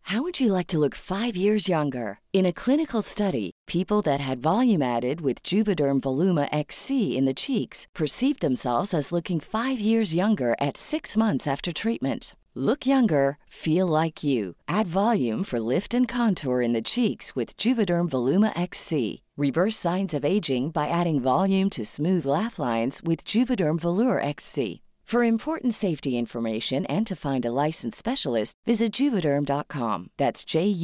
How would you like to look 5 years younger? In a clinical study, people that had volume added with Juvederm Voluma XC in the cheeks perceived themselves as looking 5 years younger at 6 months after treatment. Look younger, feel like you. Add volume for lift and contour in the cheeks with Juvederm Voluma XC. Reverse signs of aging by adding volume to smooth laugh lines with Juvederm Volure XC. For important safety information and to find a licensed specialist, visit Juvederm.com. That's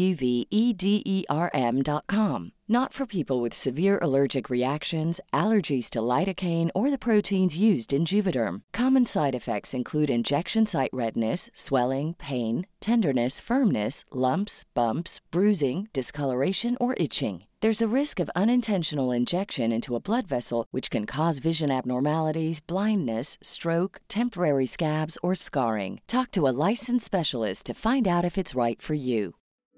JUVEDERM.com. Not for people with severe allergic reactions, allergies to lidocaine, or the proteins used in Juvederm. Common side effects include injection site redness, swelling, pain, tenderness, firmness, lumps, bumps, bruising, discoloration, or itching. There's a risk of unintentional injection into a blood vessel, which can cause vision abnormalities, blindness, stroke, temporary scabs, or scarring. Talk to a licensed specialist to find out if it's right for you.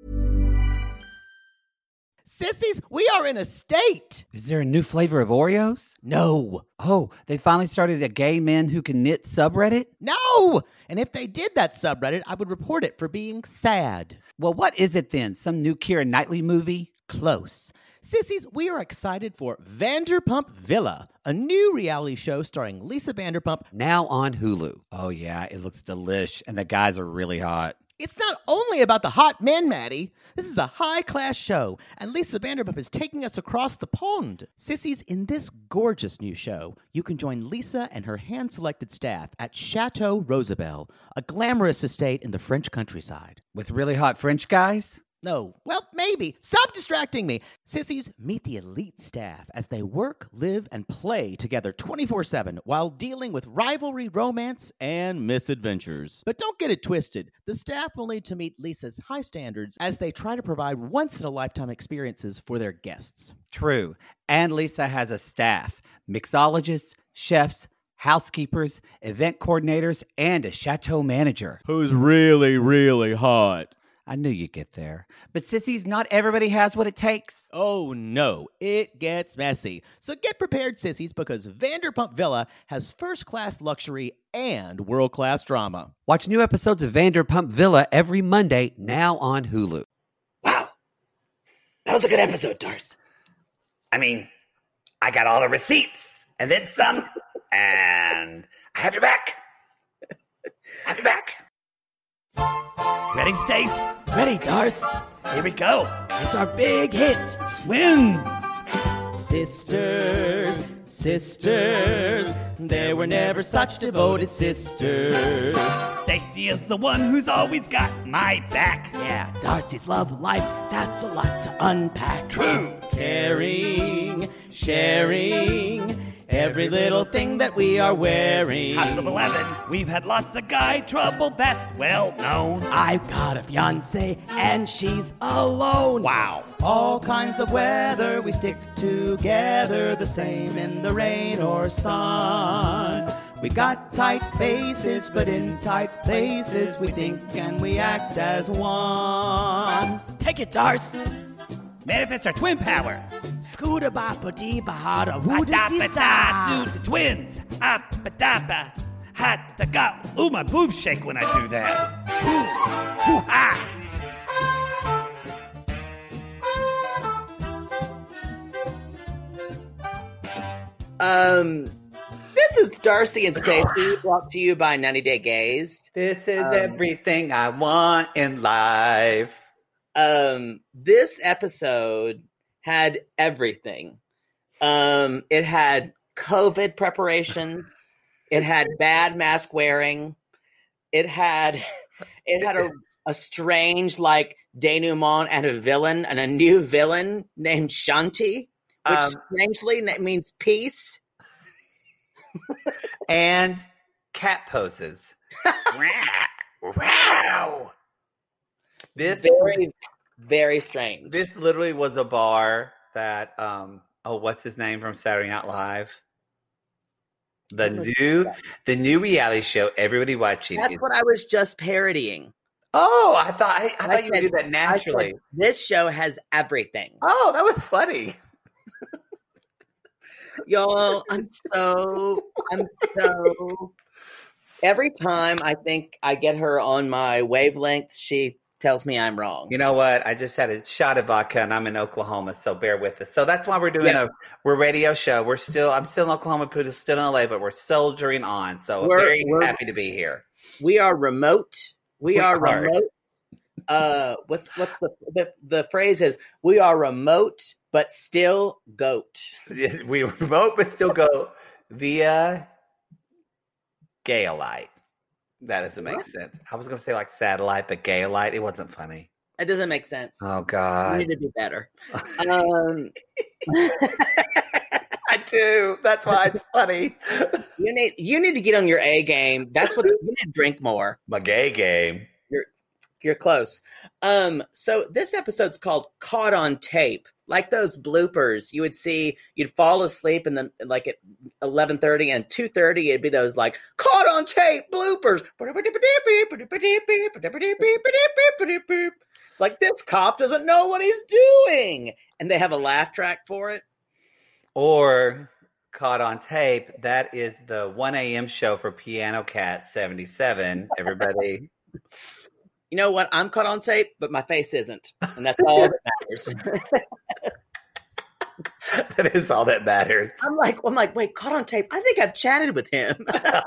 Sissies, we are in a state. Is there a new flavor of Oreos? No. Oh, they finally started a gay men who can knit subreddit? No! And if they did that subreddit, I would report it for being sad. Well, what is it then? Some new Keira Knightley movie? Close. Sissies, we are excited for Vanderpump Villa, a new reality show starring Lisa Vanderpump. Now on Hulu. Oh yeah, it looks delish, and the guys are really hot. It's not only about the hot men, Maddie. This is a high-class show, and Lisa Vanderpump is taking us across the pond. Sissies, in this gorgeous new show, you can join Lisa and her hand-selected staff at Chateau Rosabelle, a glamorous estate in the French countryside. With really hot French guys? No, well, maybe. Stop distracting me. Sissies, meet the elite staff as they work, live, and play together 24/7 while dealing with rivalry, romance, and misadventures. But don't get it twisted. The staff will need to meet Lisa's high standards as they try to provide once-in-a-lifetime experiences for their guests. True. And Lisa has a staff. Mixologists, chefs, housekeepers, event coordinators, and a chateau manager. Who's really, really hot. I knew you'd get there. But sissies, not everybody has what it takes. Oh no, it gets messy. So get prepared, sissies, because Vanderpump Villa has first-class luxury and world-class drama. Watch new episodes of Vanderpump Villa every Monday, now on Hulu. Wow. That was a good episode, Darce. I mean, I got all the receipts, and then some, and I have your back. I have your back. Ready, Stace? Ready, Darce? Here we go. It's our big hit. Twins. Sisters, sisters, there were never such devoted sisters. Stacy is the one who's always got my back. Yeah, Darcy's love life, that's a lot to unpack. True. Caring, sharing, every little thing that we are wearing. House of 11, we've had lots of guy trouble, that's well known. I've got a fiancé and she's alone. Wow. All kinds of weather, we stick together, the same in the rain or sun. We got tight faces, but in tight places, we think and we act as one. Take it, Darce. Manifest our twin power. Scooter bapa dee bahada Adapata, do the twins. Apadapa, hataga. Ooh, my boobs shake when I do that. Ooh, ooh, ah. This is Darcy and Stacey, brought to you by 90 Day Gaze. This is everything I want in life. This episode had everything. It had COVID preparations. It had bad mask wearing. It had a strange like denouement and a new villain named Shanti, which strangely means peace. And cat poses. Wow. This very, very strange. This literally was a bar that what's his name from Saturday Night Live? The new reality show everybody watching. That's what I was just parodying. Oh, I thought you would do that naturally. This show has everything. Oh, that was funny. Y'all, I'm so every time I think I get her on my wavelength, she tells me I'm wrong. You know what? I just had a shot of vodka, and I'm in Oklahoma, so bear with us. So that's why we're doing we're a radio show. I'm still in Oklahoma, Puda's still in LA, but we're soldiering on. So we're happy to be here. We are remote. We are remote. What's the phrase is? We are remote, but still goat. We remote, but still go via Gaelite. That doesn't make sense. I was going to say like satellite, but Gaelite. It wasn't funny. It doesn't make sense. Oh God, you need to be better. I do. That's why it's funny. You need to get on your A game. That's what you need to drink more. My gay game. You're close. So this episode's called Caught on Tape. Like those bloopers you would see, you'd fall asleep and then like at 11:30 and 2:30, it'd be those like caught on tape bloopers. It's like this cop doesn't know what he's doing. And they have a laugh track for it. Or Caught on Tape, that is the 1 a.m. show for Piano Cat 77. Everybody. You know what? I'm caught on tape, but my face isn't. And that's all that matters. That is all that matters. I'm like, wait, caught on tape? I think I've chatted with him.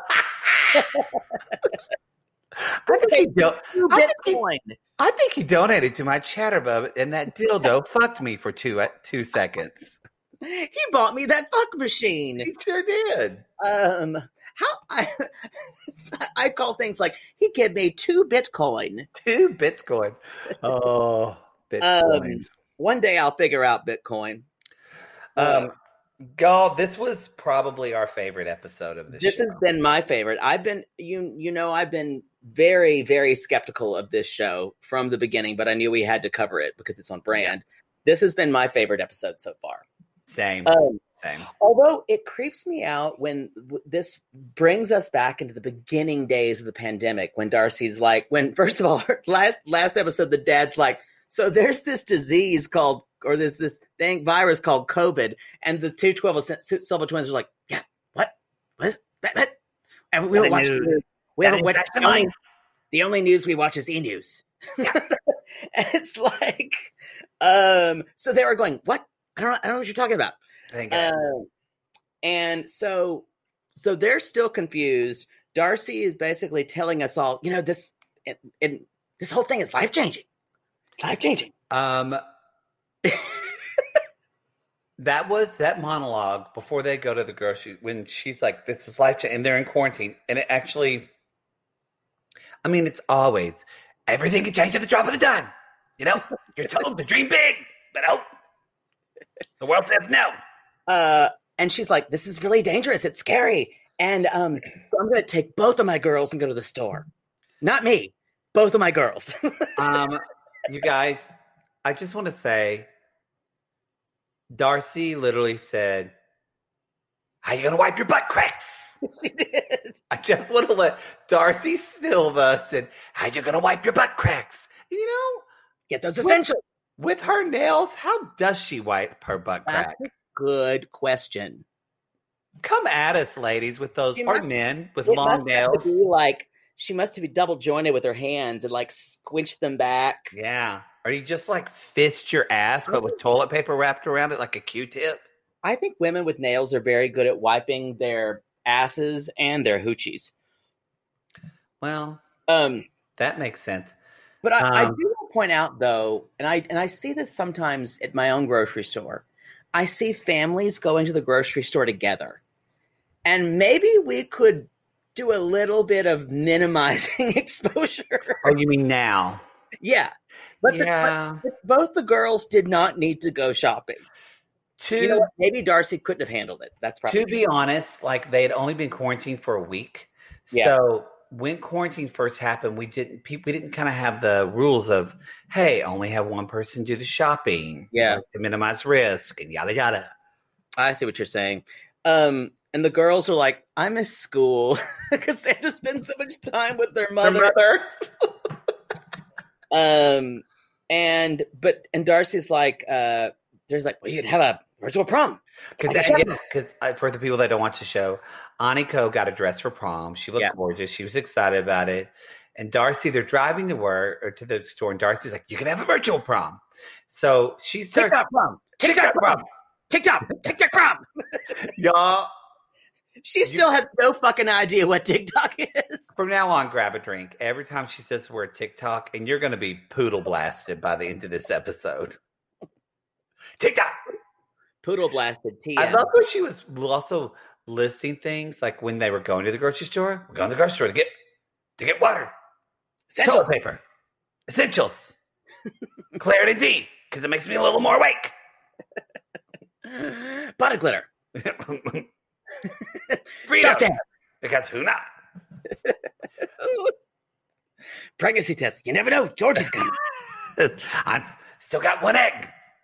I think he donated to my Chatterbug, and that dildo fucked me for 2 seconds. He bought me that fuck machine. He sure did. I call things like he gave me 2 Bitcoin. 2 Bitcoin. Oh, Bitcoin. One day I'll figure out Bitcoin. God, this was probably our favorite episode of this show. This has been my favorite. I've been, I've been very, very skeptical of this show from the beginning, but I knew we had to cover it because it's on brand. Yeah. This has been my favorite episode so far. Same. Although it creeps me out when this brings us back into the beginning days of the pandemic, when Darcy's like, first of all, last episode, the dad's like, so there's this disease called, or there's this virus called COVID, and the 212 Silva twins are like, yeah, what is that? And we don't watch the news. We haven't watched the only news we watch is E-News. Yeah. And it's like, so they were going, what? I don't know what you're talking about. And so they're still confused. Darcy is basically telling us all, this whole thing is life-changing. Life-changing. That monologue before they go to the grocery, when she's like, this is life-changing, and they're in quarantine, and it actually, it's always, everything can change at the drop of a dime. You're told to dream big, but no. The world says no. And she's like, this is really dangerous. It's scary. And so I'm going to take both of my girls and go to the store. Not me. Both of my girls. You guys, I just want to say, Darcy literally said, how you going to wipe your butt cracks? She did. I just want to let Darcy Silva said, how you going to wipe your butt cracks? Get those essentials. With her nails, how does she wipe her butt crack? That's a good question. Come at us, ladies, with those, or men with long nails. She must have been double jointed with her hands and squinch them back. Yeah. Or you just fist your ass, but with toilet paper wrapped around it like a Q-tip? I think women with nails are very good at wiping their asses and their hoochies. Well, that makes sense. But I do want to point out, though, and I see this sometimes at my own grocery store. I see families go into the grocery store together. And maybe we could do a little bit of minimizing exposure. Oh, you mean now? Yeah. But both the girls did not need to go shopping. Maybe Darcy couldn't have handled it. That's probably to be honest, they had only been quarantined for a week. Yeah. So when quarantine first happened, we didn't kind of have the rules of, hey, only have one person do the shopping, to minimize risk and yada yada. I see what you're saying. And the girls are like, I miss school because they have to spend so much time with their mother. And Darcy's like, there's well, you could have a virtual prom. Because for the people that don't watch the show, Aniko got a dress for prom. She looked gorgeous. She was excited about it. And Darcy, they're driving to work or to the store, and Darcy's like, "You can have a virtual prom." So she starts TikTok prom. TikTok prom. TikTok prom. y'all. She still has no fucking idea what TikTok is. From now on, grab a drink every time she says the word TikTok, and you're going to be poodle blasted by the end of this episode. TikTok. Poodle blasted TM. I love how she was also listing things like when they were going to the grocery store. We're going to the grocery store to get water, Essentials. toilet paper, essentials, Claritin D because it makes me a little more awake. Body glitter. Freedom Soft hair. because who not? Pregnancy test. You never know. George is coming. I still got one egg.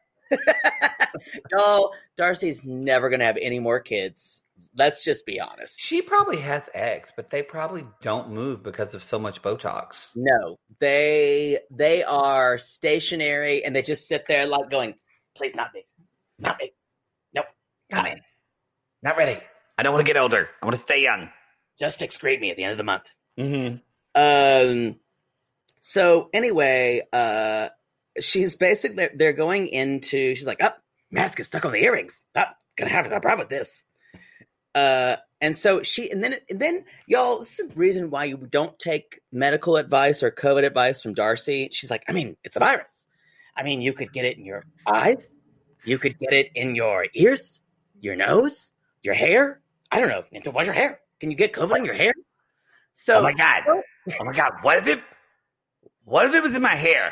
No, Darcy's never going to have any more kids. Let's just be honest. She probably has eggs, but they probably don't move because of so much Botox. No, they are stationary and they just sit there like going, please not me. Not me. Nope. Not me. Not ready. I don't want to get older. I want to stay young. Just excrete me at the end of the month. Mm-hmm. So anyway, she's basically, they're going into, she's like, oh, mask is stuck on the earrings. Oh, gonna have a problem with this. And so and then y'all, this is the reason why you don't take medical advice or COVID advice from Darcy. She's like, I mean, it's a virus. I mean, you could get it in your eyes. You could get it in your ears, your nose, your hair. I don't know. Into wash your hair. Can you get COVID in your hair? So, Oh my God. What if it was in my hair?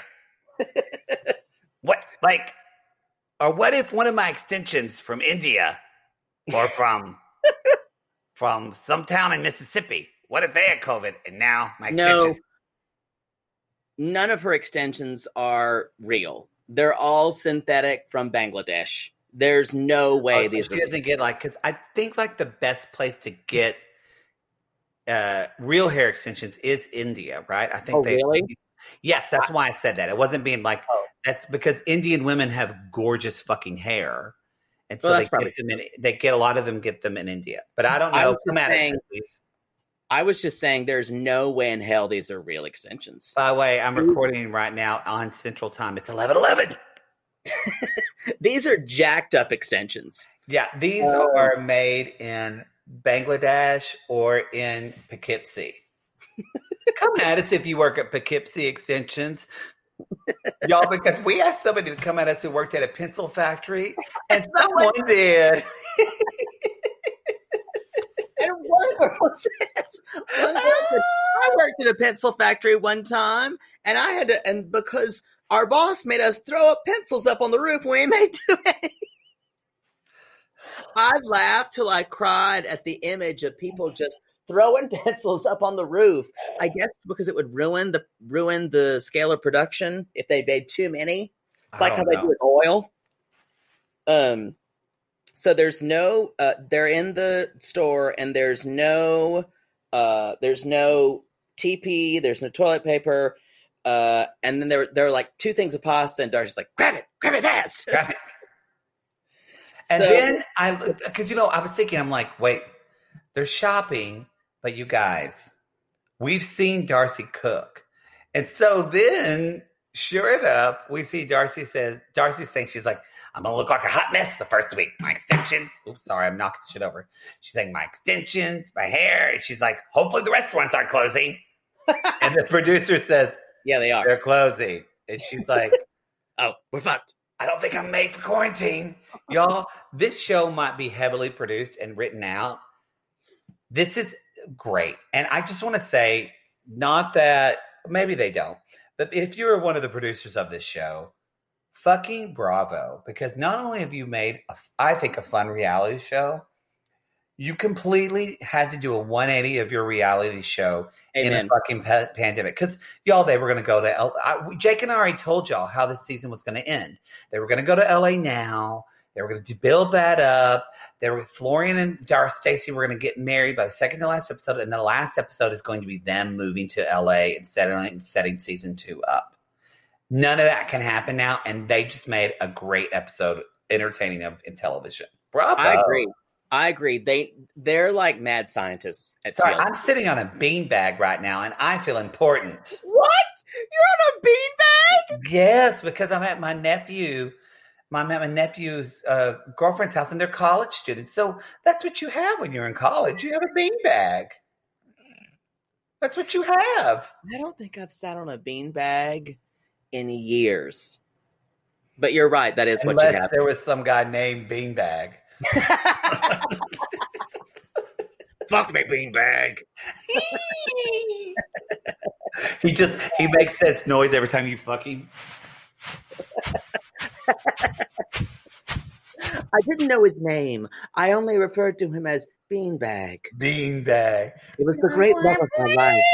What if one of my extensions from India or from some town in Mississippi, what if they had COVID and now my extensions? No, none of her extensions are real. They're all synthetic from Bangladesh. There's no way She doesn't get because I think the best place to get real hair extensions is India, right? I think really? Yes, that's why I said that. It wasn't being that's because Indian women have gorgeous fucking hair. And so a lot of them get them in India. But I don't know. I was just saying there's no way in hell these are real extensions. By the way, I'm recording right now on Central Time. It's 11:11. These are jacked up extensions. Yeah, these are made in Bangladesh or in Poughkeepsie. Come at us if you work at Poughkeepsie Extensions. Y'all, because we asked somebody to come at us who worked at a pencil factory, and someone did. And one girl said, I worked at a pencil factory one time, and I had to, and because our boss made us throw up pencils up on the roof when we made too many. I laughed till I cried at the image of people just throwing pencils up on the roof. I guess because it would ruin the scale of production if they made too many. It's like how they do with oil. So there's no they're in the store and there's no TP, there's no toilet paper, and then there are like two things of pasta, and Darcy's like, grab it fast. Grab it. And then I was thinking, I'm like, wait, they're shopping, but you guys, we've seen Darcy cook. And so then, sure enough, we see Darcy's saying, she's like, I'm going to look like a hot mess the first week. My extensions. Oops, sorry, I'm knocking shit over. She's saying, my extensions, my hair. And she's like, hopefully the restaurants aren't closing. And the producer says, yeah, they are. They're closing. And she's like, oh, we're fucked. I don't think I'm made for quarantine. Y'all, this show might be heavily produced and written out. This is great. And I just want to say, not that, maybe they don't, but if you're one of the producers of this show, fucking bravo. Because not only have you made, I think, a fun reality show, you completely had to do a 180 of your reality show in a fucking pandemic. Because, y'all, they were going to go to Jake and I already told y'all how this season was going to end. They were going to go to LA now. They were going to build that up. Florian and Stacey were going to get married by the second to last episode. And the last episode is going to be them moving to LA and setting season 2 up. None of that can happen now. And they just made a great episode, entertaining in television. Bravo. I agree. I agree. They're like mad scientists at Sorry, TLC. I'm sitting on a beanbag right now, and I feel important. What? You're on a beanbag? Yes, because I'm at my nephew's girlfriend's house, and they're college students. So that's what you have when you're in college. You have a beanbag. That's what you have. I don't think I've sat on a beanbag in years. But you're right. That is what you Unless have. there was some guy named Beanbag. Fuck me, beanbag. He makes this noise every time you fuck him. I didn't know his name. I only referred to him as Beanbag. Beanbag. It was the great love of my life.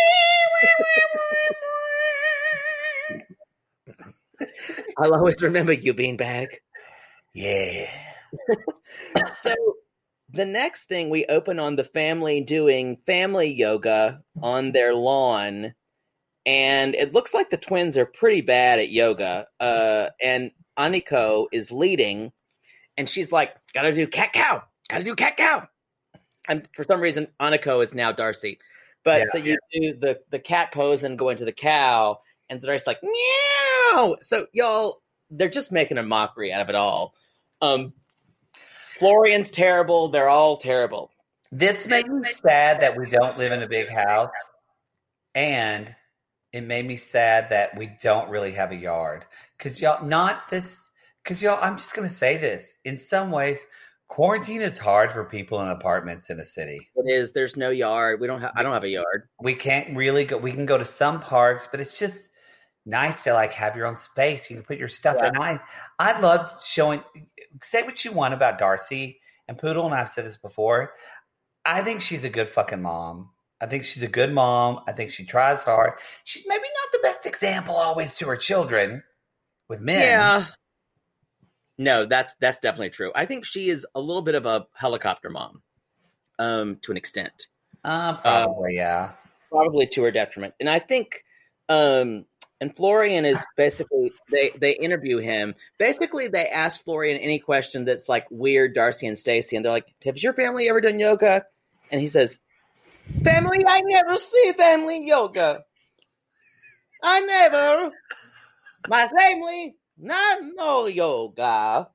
I'll always remember you, Beanbag. Yeah. So the next thing, we open on the family doing family yoga on their lawn. And it looks like the twins are pretty bad at yoga. And Aniko is leading. And she's like, gotta do cat-cow. Gotta do cat-cow. And for some reason, Aniko is now Darcy. But so you do the cat pose and go into the cow. And Darcy's like, meow. So y'all, they're just making a mockery out of it all. Florian's terrible. They're all terrible. This made me sad that we don't live in a big house. And it made me sad that we don't really have a yard. Because y'all, I'm just going to say this. In some ways, quarantine is hard for people in apartments in a city. It is. There's no yard. I don't have a yard. We can't really go. We can go to some parks, but it's just nice to like have your own space. You can put your stuff in. I loved showing. Say what you want about Darcy and Poodle, and I've said this before. I think she's a good fucking mom. I think she's a good mom. I think she tries hard. She's maybe not the best example always to her children with men. Yeah. No, that's definitely true. I think she is a little bit of a helicopter mom, to an extent. Probably, yeah. Probably to her detriment. And I think, and Florian is basically, they interview him. Basically, they ask Florian any question that's like weird, Darcy and Stacey, and they're like, has your family ever done yoga? And he says, family, I never see family yoga. I never. My family, not no yoga.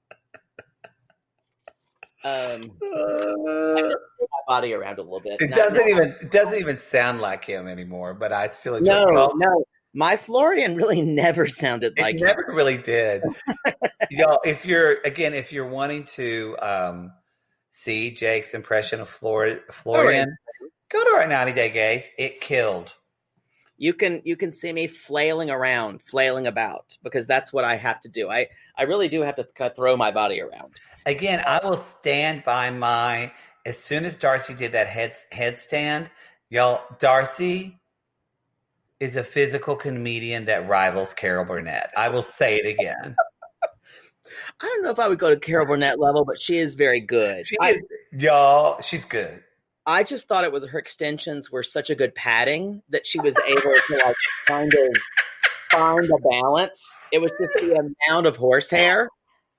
I just threw my body around a little bit. It doesn't even sound like him anymore, but I still enjoy it. No. My Florian really never sounded like him. Never really did. Y'all, if you're wanting to see Jake's impression of Florian, go to our 90-day gaze. It killed. You can see me flailing about, because that's what I have to do. I really do have to kind of throw my body around. Again, I will stand by as soon as Darcy did that headstand, y'all, Darcy is a physical comedian that rivals Carol Burnett. I will say it again. I don't know if I would go to Carol Burnett level, but she is very good. She's good. I just thought her extensions were such a good padding that she was able to like kind of find a balance. It was just the amount of horsehair.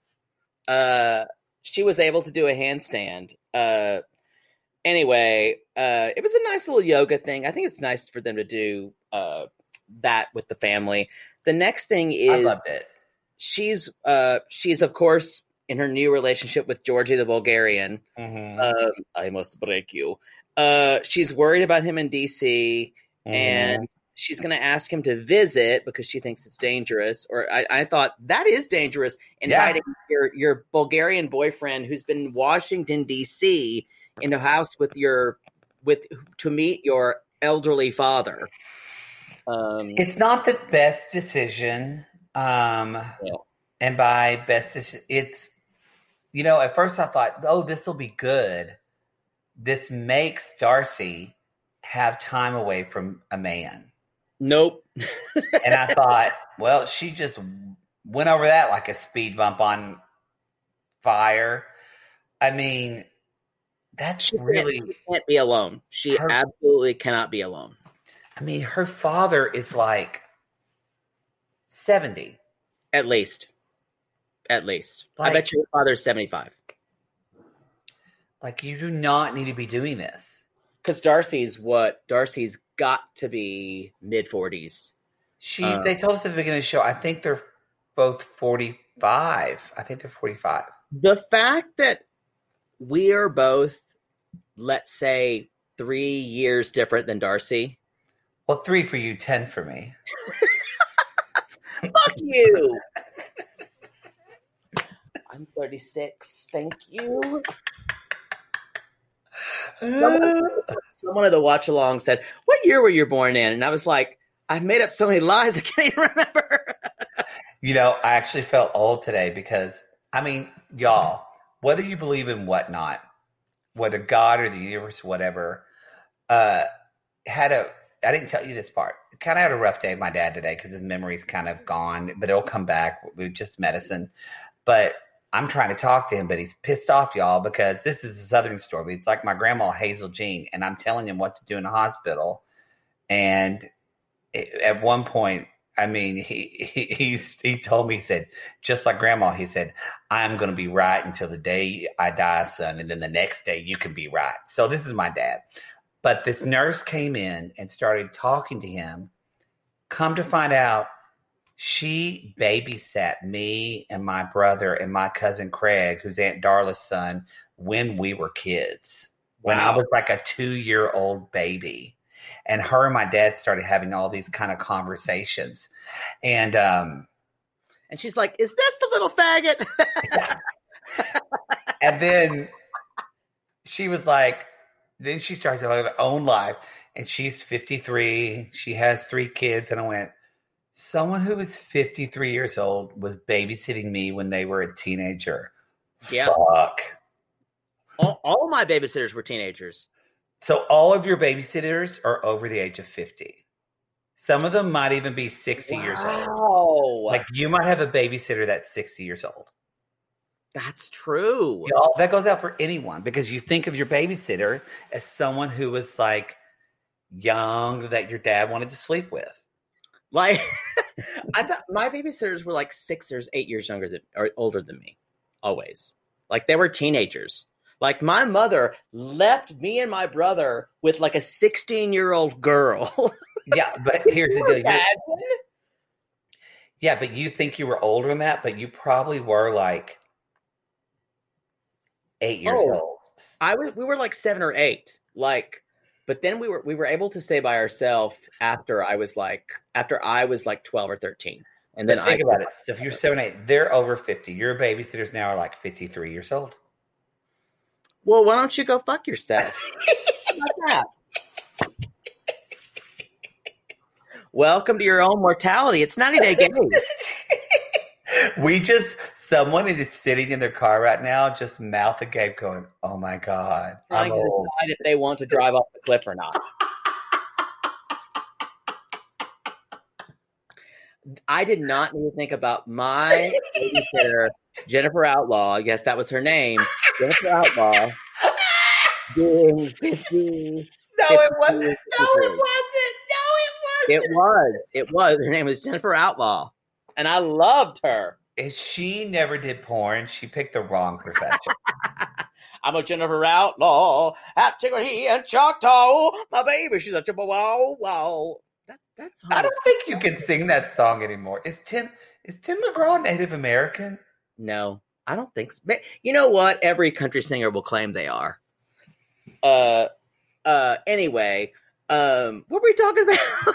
She was able to do a handstand. Anyway, it was a nice little yoga thing. I think it's nice for them to do that with the family. The next thing is, I loved it. She's of course in her new relationship with Georgie the Bulgarian. Mm-hmm. I must break you. She's worried about him in DC, and she's going to ask him to visit because she thinks it's dangerous. Or I thought that is dangerous, inviting your Bulgarian boyfriend who's been in Washington DC in a house to meet your elderly father. It's not the best decision. And by best decision, it's, at first I thought, oh, this will be good. This makes Darcy have time away from a man. Nope. And I thought, well, she just went over that like a speed bump on fire. I mean, she can't be alone. She absolutely cannot be alone. I mean, her father is like 70. At least. Like, I bet your father's 75. Like, you do not need to be doing this. Because Darcy's got to be mid-40s. They told us at the beginning of the show, I think they're both 45. I think they're 45. The fact that we are both, let's say, 3 years different than Darcy. Well, 3 for you, 10 for me. Fuck you. I'm 36. Thank you. Someone at the watch along said, "What year were you born in?" And I was like, "I've made up so many lies I can't even remember." I actually felt old today because, I mean, y'all, whether you believe in whatnot, whether God or the universe, whatever, I didn't tell you this part. Kind of had a rough day with my dad today because his memory's kind of gone, but it'll come back with just medicine. But I'm trying to talk to him, but he's pissed off, y'all, because this is a Southern story. It's like my grandma, Hazel Jean, and I'm telling him what to do in the hospital. And at one point, I mean, he told me, he said, just like grandma, he said, "I'm going to be right until the day I die, son. And then the next day you can be right." So this is my dad. But this nurse came in and started talking to him. Come to find out, she babysat me and my brother and my cousin Craig, who's Aunt Darla's son, when we were kids. When I was like a 2-year-old baby. And her and my dad started having all these kind of conversations. And she's like, "Is this the little faggot?" And then she was like, then she started talking about her own life. And she's 53. She has 3 kids. And I went, someone who was 53 years old was babysitting me when they were a teenager. Yeah. Fuck. All my babysitters were teenagers. So all of your babysitters are over the age of 50. Some of them might even be 60 years old. Like, you might have a babysitter that's 60 years old. That's true. Y'all, that goes out for anyone, because you think of your babysitter as someone who was like young that your dad wanted to sleep with. Like, I thought my babysitters were like 6 or 8 years younger than or older than me. Always. Like, they were teenagers. Like, my mother left me and my brother with like a 16-year-old girl. Yeah, but here's the deal. Yeah, but you think you were older than that, but you probably were like 8 years old. We were like 7 or 8. Like, but then we were able to stay by ourselves after I was like 12 or 13. And then think about it. So if you're 7, 8, they're over 50. Your babysitters now are like 53 years old. Well, why don't you go fuck yourself? How about that? Welcome to your own mortality. It's 90-day games. Someone is sitting in their car right now, just mouth agape going, "Oh my God." Trying to decide if they want to drive off the cliff or not. I did not need to think about my babysitter, Jennifer Outlaw. Yes, that was her name. Jennifer Outlaw. Being 50. No, it wasn't. No, it wasn't. It was. Her name was Jennifer Outlaw. And I loved her. She never did porn. She picked the wrong profession. I'm a Jennifer Outlaw. Half Chickasaw and Choctaw. My baby, she's a wow, wow. That's I don't think you can sing that song anymore. Is Tim McGraw Native American? No, I don't think so. But you know what? Every country singer will claim they are. Anyway, what were we talking about?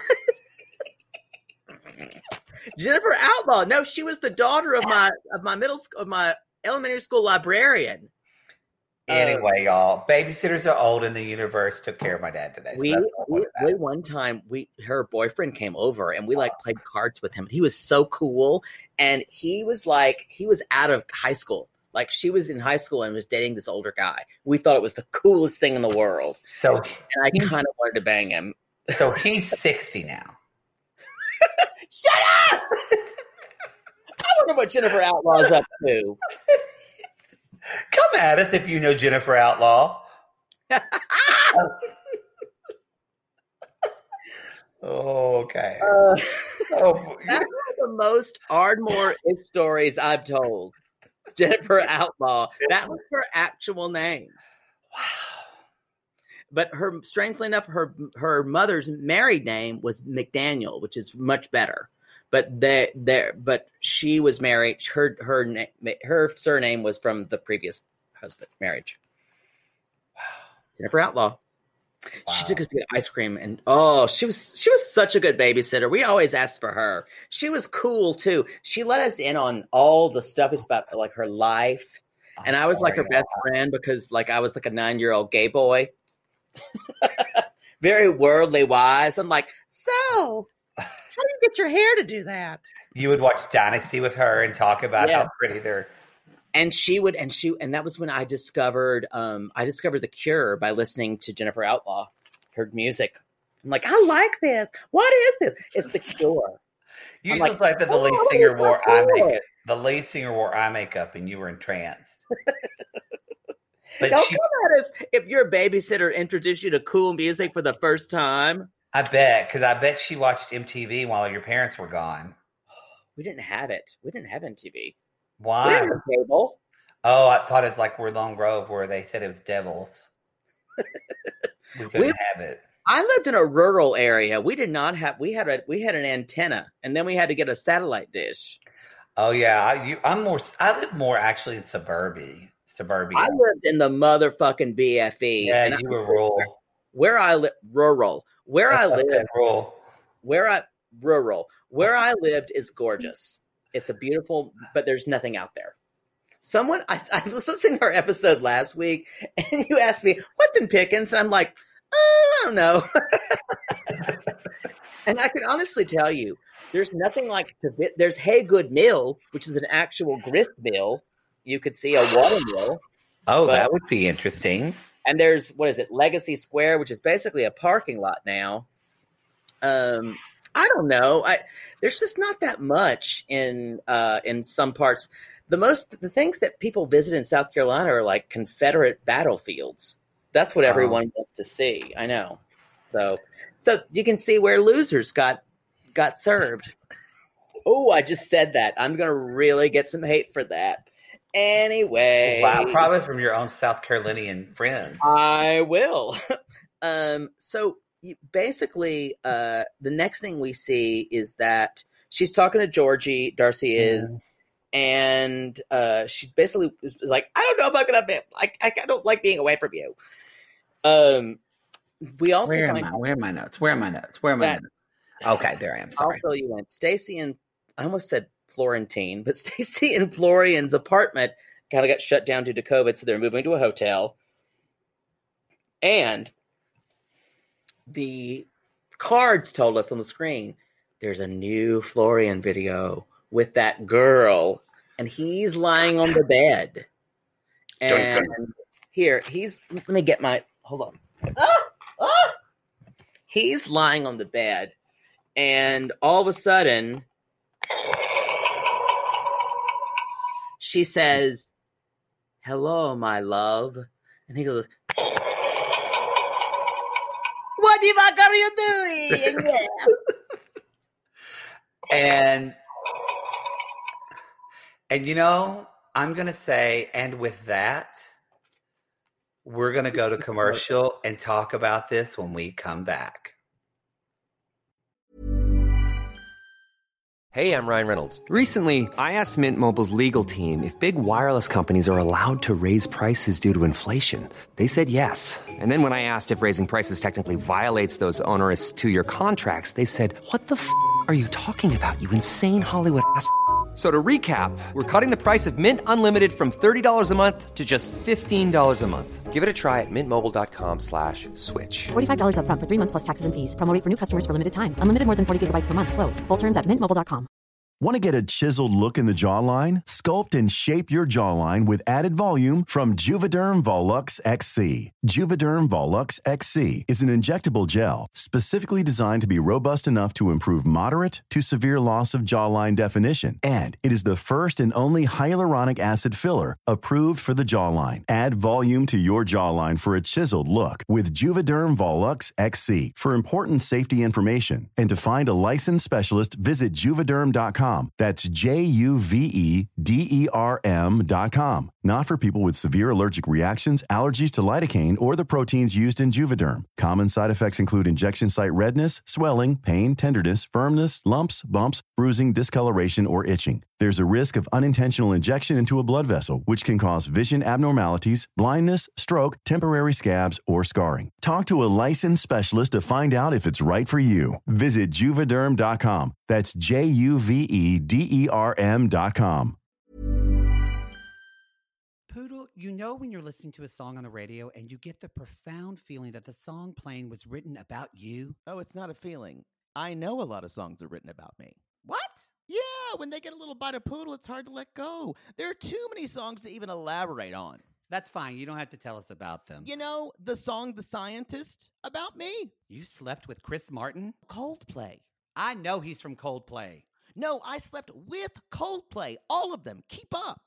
Jennifer Outlaw. No, she was the daughter of my elementary school librarian. Anyway, y'all, babysitters are old in the universe. Took care of my dad today. One time, her boyfriend came over and we like played cards with him. He was so cool, and he was out of high school. Like, she was in high school and was dating this older guy. We thought it was the coolest thing in the world. And I kind of wanted to bang him. So he's 60 now. Shut up! I wonder what Jennifer Outlaw's up to. Come at us if you know Jennifer Outlaw. Okay. That's one of the most Ardmore-ish stories I've told. Jennifer Outlaw. That was her actual name. But strangely enough, her mother's married name was McDaniel, which is much better. But she was married. Her surname was from the previous husband marriage. Wow. Jennifer Outlaw. Wow. She took us to get ice cream, and she was such a good babysitter. We always asked for her. She was cool too. She let us in on all the stuff about like her life, and I was like her best friend because like I was like a 9-year-old gay boy. Very worldly wise. I'm like, so how do you get your hair to do that? You would watch Dynasty with her and talk about how pretty they're. And that was when I discovered The Cure by listening to Jennifer Outlaw, her music. I'm like, I like this. What is this? It's The Cure. You just like that the lead singer wore eye makeup. The lead singer wore eye makeup, and you were entranced. But don't come at us if your babysitter introduced you to cool music for the first time. I bet she watched MTV while your parents were gone. We didn't have it. We didn't have MTV. Why? We didn't have cable. Oh, I thought it's like we're Lone Grove where they said it was devils. We couldn't have it. I lived in a rural area. We did not have. We had an antenna, and then we had to get a satellite dish. Oh yeah, I live more actually in suburbia. I lived in the motherfucking BFE. Yeah, and you were rural. Where I live, rural. Where I live, rural. Where I lived is gorgeous. It's a beautiful, but there's nothing out there. I was listening to our episode last week, and you asked me, what's in Pickens? And I'm like, I don't know. And I can honestly tell you, there's nothing like, there's Haygood Mill, which is an actual grist mill. You could see a water mill. Oh, that would be interesting. And there's, what is it, Legacy Square, which is basically a parking lot now. I don't know. There's just not that much in some parts. The things that people visit in South Carolina are like Confederate battlefields. That's what everyone wants to see. I know. So you can see where losers got served. Oh, I just said that. I'm going to really get some hate for that. Anyway. Wow, probably from your own South Carolinian friends. I will. So basically, the next thing we see is that she's talking to Georgie, Darcy is, and she basically is like, I don't know if I'm going to I don't like being away from you. We also Where are my notes? Okay, there I am. Sorry. I'll fill you in. Stacy and I almost said Florentine, but Stacy and Florian's apartment kind of got shut down due to COVID, so they're moving to a hotel. And the cards told us on the screen, there's a new Florian video with that girl, and he's lying on the bed. And here, let me get my, hold on. He's lying on the bed, and all of a sudden, she says, hello, my love. And he goes, what the fuck are you doing? And you know, I'm going to say, and with that, we're going to go to commercial and talk about this when we come back. Hey, I'm Ryan Reynolds. Recently, I asked Mint Mobile's legal team if big wireless companies are allowed to raise prices due to inflation. They said yes. And then when I asked if raising prices technically violates those onerous 2-year contracts, they said, what the f*** are you talking about, you insane Hollywood ass f- So to recap, we're cutting the price of Mint Unlimited from $30 a month to just $15 a month. Give it a try at mintmobile.com/switch. $45 up front for 3 months plus taxes and fees. Promo rate for new customers for limited time. Unlimited more than 40 gigabytes per month. Slows full terms at mintmobile.com. Want to get a chiseled look in the jawline? Sculpt and shape your jawline with added volume from Juvederm Volux XC. Juvederm Volux XC is an injectable gel specifically designed to be robust enough to improve moderate to severe loss of jawline definition. And it is the first and only hyaluronic acid filler approved for the jawline. Add volume to your jawline for a chiseled look with Juvederm Volux XC. For important safety information and to find a licensed specialist, visit Juvederm.com. That's Juvederm.com. Not for people with severe allergic reactions, allergies to lidocaine, or the proteins used in Juvederm. Common side effects include injection site redness, swelling, pain, tenderness, firmness, lumps, bumps, bruising, discoloration, or itching. There's a risk of unintentional injection into a blood vessel, which can cause vision abnormalities, blindness, stroke, temporary scabs, or scarring. Talk to a licensed specialist to find out if it's right for you. Visit Juvederm.com. That's JUVEDERM.com. Poodle, you know when you're listening to a song on the radio and you get the profound feeling that the song playing was written about you? Oh, it's not a feeling. I know a lot of songs are written about me. What? Yeah, when they get a little bite of Poodle, it's hard to let go. There are too many songs to even elaborate on. That's fine. You don't have to tell us about them. You know, the song The Scientist, about me. You slept with Chris Martin? Coldplay. I know he's from Coldplay. No, I slept with Coldplay. All of them. Keep up.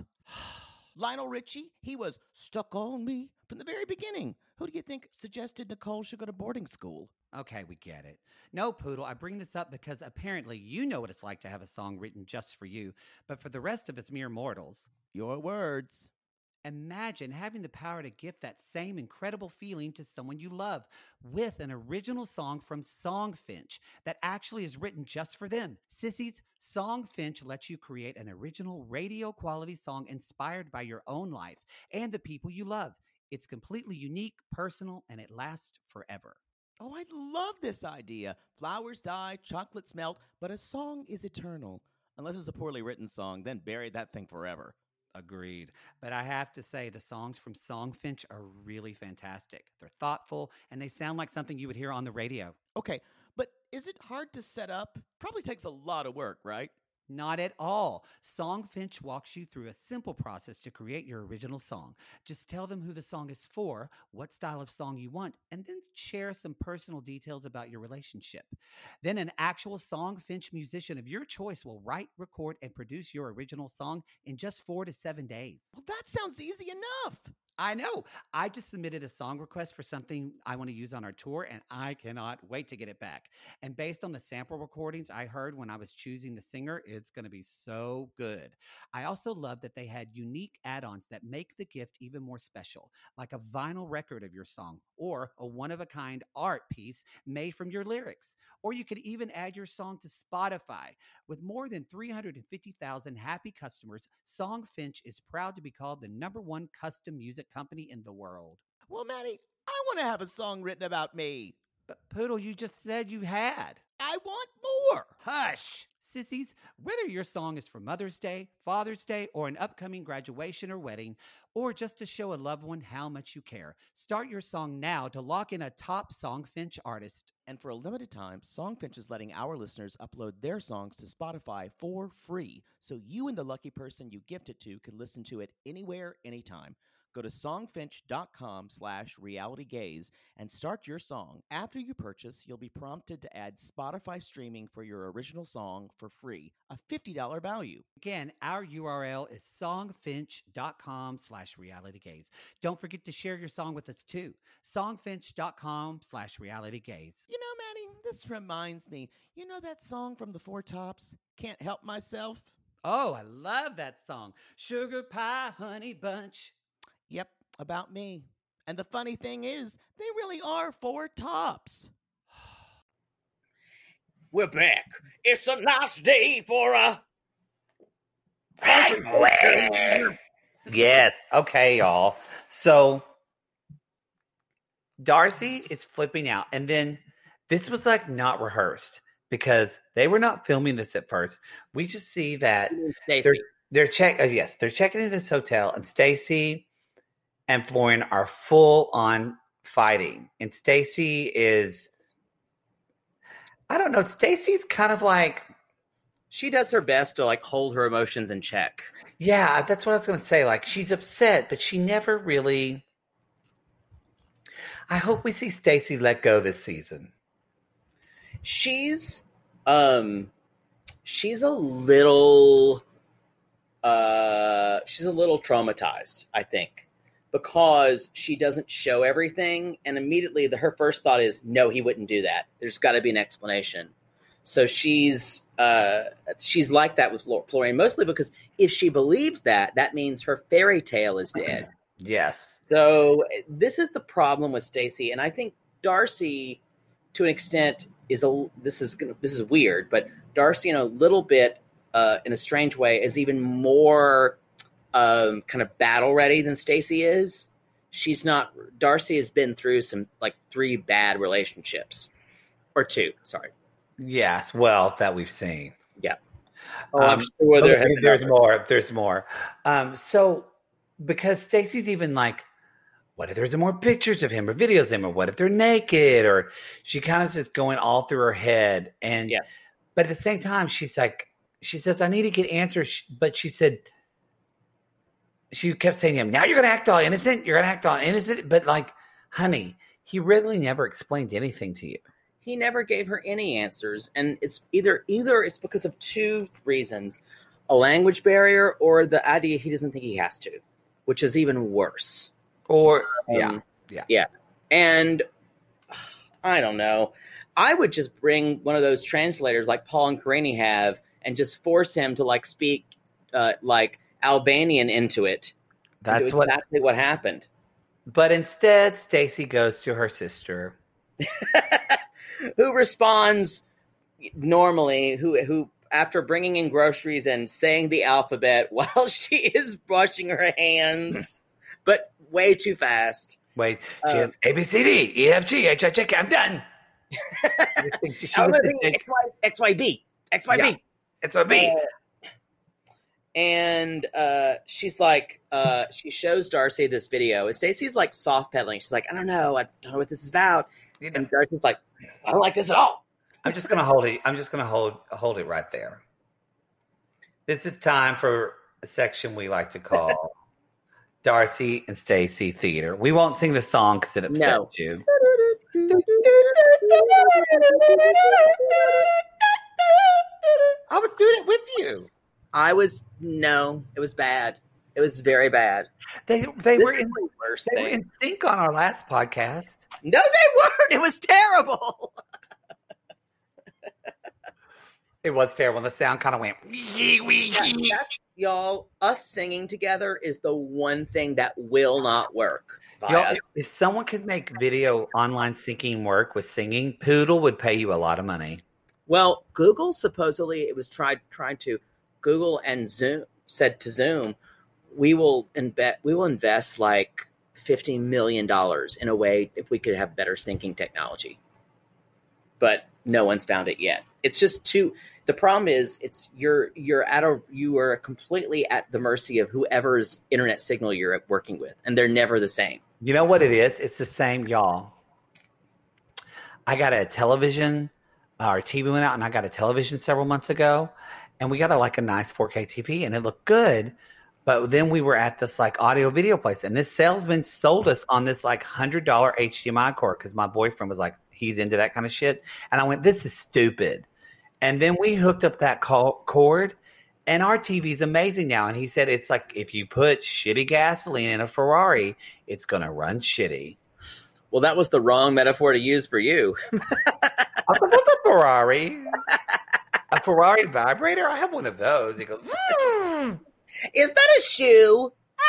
Lionel Richie, he was stuck on me from the very beginning. Who do you think suggested Nicole should go to boarding school? Okay, we get it. No, Poodle, I bring this up because apparently you know what it's like to have a song written just for you, but for the rest of us mere mortals. Your words. Imagine having the power to gift that same incredible feeling to someone you love with an original song from Songfinch that actually is written just for them. Sissies, Songfinch lets you create an original radio quality song inspired by your own life and the people you love. It's completely unique, personal, and it lasts forever. Oh, I love this idea. Flowers die, chocolates melt, but a song is eternal. Unless it's a poorly written song, then bury that thing forever. Agreed. But I have to say, the songs from Songfinch are really fantastic. They're thoughtful, and they sound like something you would hear on the radio. Okay, but is it hard to set up? Probably takes a lot of work, right? Not at all. Songfinch walks you through a simple process to create your original song. Just tell them who the song is for, what style of song you want, and then share some personal details about your relationship. Then an actual Songfinch musician of your choice will write, record, and produce your original song in just 4 to 7 days. Well, that sounds easy enough. I know. I just submitted a song request for something I want to use on our tour, and I cannot wait to get it back. And based on the sample recordings I heard when I was choosing the singer, it's going to be so good. I also love that they had unique add-ons that make the gift even more special, like a vinyl record of your song or a one-of-a-kind art piece made from your lyrics. Or you could even add your song to Spotify. With more than 350,000 happy customers, Songfinch is proud to be called the #1 custom music company in the world. Well, Maddie, I want to have a song written about me. But Poodle, you just said you had. I want more. Hush! Sissies, whether your song is for Mother's Day, Father's Day, or an upcoming graduation or wedding, or just to show a loved one how much you care, start your song now to lock in a top Songfinch artist. And for a limited time, Songfinch is letting our listeners upload their songs to Spotify for free, so you and the lucky person you gift it to can listen to it anywhere, anytime. Go to songfinch.com/realitygaze and start your song. After you purchase, you'll be prompted to add Spotify streaming for your original song for free, a $50 value. Again, our URL is songfinch.com/realitygaze. Don't forget to share your song with us too. Songfinch.com/realitygaze. You know, Maddie, this reminds me. You know that song from the Four Tops, Can't Help Myself? Oh, I love that song. Sugar Pie Honey Bunch. Yep, about me. And the funny thing is, they really are Four Tops. We're back. It's a nice day for a... Yes. Okay, y'all. So Darcy is flipping out. And then this was like not rehearsed because they were not filming this at first. We just see that they're checking into this hotel, and Stacy and Florian are full on fighting. And Stacy is, I don't know, Stacy's kind of like, she does her best to like hold her emotions in check. Yeah, that's what I was going to say. Like, she's upset, but she never really, I hope we see Stacy let go this season. She's a little traumatized, I think, because she doesn't show everything, and immediately her first thought is, no, he wouldn't do that. There's got to be an explanation. So she's like that with Florian, mostly because if she believes that, that means her fairy tale is dead. Yes. So this is the problem with Stacey, and I think Darcy, to an extent, this is weird, but Darcy, in a little bit, in a strange way, is even more kind of battle ready than Stacey is. She's not. Darcy has been through some 3 bad relationships, or 2. Sorry. Yes. Well, that we've seen. Yeah. Oh, I'm sure there's more. There's more. So because Stacey's even like, what if there's more pictures of him or videos of him, or what if they're naked, or she kind of just going all through her head. And but at the same time, she says, I need to get answers. But she kept saying to him, now you're going to act all innocent. You're going to act all innocent. But honey, he really never explained anything to you. He never gave her any answers. And it's either it's because of 2 reasons, a language barrier or the idea he doesn't think he has to, which is even worse. Or, Yeah. And I don't know. I would just bring one of those translators like Paul and Karini have and just force him to speak Albanian into it. That's exactly what happened. But instead, Stacey goes to her sister. Who responds normally, who after bringing in groceries and saying the alphabet while she is washing her hands, but way too fast. Wait, she has A, B, C, D, E, F, G, H, I, J, K, I'm done. X, Y, B. And she's like, she shows Darcy this video. And Stacey's soft pedaling. She's like, I don't know what this is about. And Darcy's like, I don't like this at all. I'm just gonna hold it. I'm just gonna hold it right there. This is time for a section we like to call Darcy and Stacey Theater. We won't sing the song because it upsets you. I was doing it with you. It was bad. It was very bad. They were in sync on our last podcast. No, they weren't. It was terrible. It was terrible. The sound kind of went. Y'all, us singing together is the one thing that will not work. Y'all, if someone could make video online syncing work with singing, Poodle would pay you a lot of money. Well, Google supposedly it was trying to. Google and Zoom said to Zoom, we will invest $50 million in a way if we could have better syncing technology. But no one's found it yet. It's just the problem is you are completely at the mercy of whoever's internet signal you're working with, and they're never the same. You know what it is? It's the same, y'all. I got a television, our TV went out, and I got a television several months ago, and we got a nice 4K TV, and it looked good. But then we were at this audio video place, and this salesman sold us on this $100 HDMI cord because my boyfriend was he's into that kind of shit. And I went, this is stupid. And then we hooked up that cord, and our TV's amazing now. And he said it's if you put shitty gasoline in a Ferrari, it's going to run shitty. Well, that was the wrong metaphor to use for you. What's a Ferrari? A Ferrari vibrator? I have one of those. It goes, Is that a shoe?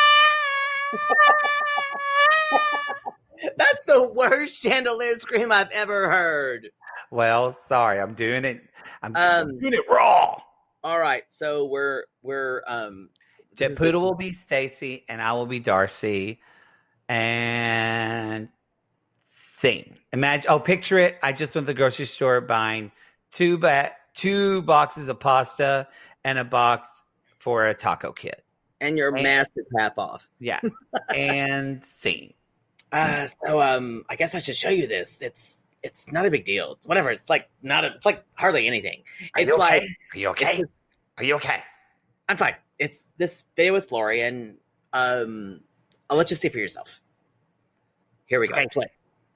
That's the worst chandelier scream I've ever heard. Well, sorry, I'm doing it. I'm doing it raw. All right, so we're Jet Poodle will be Stacey, and I will be Darcy, and sing. Imagine. Picture it. I just went to the grocery store buying two boxes of pasta and a box for a taco kit. And your mask is half off. Yeah. And sing. So I guess I should show you this. It's not a big deal. It's whatever. It's it's hardly anything. Are you okay? Are you okay? I'm fine. It's this video with Florian. I'll let you see for yourself. Here we go. Play.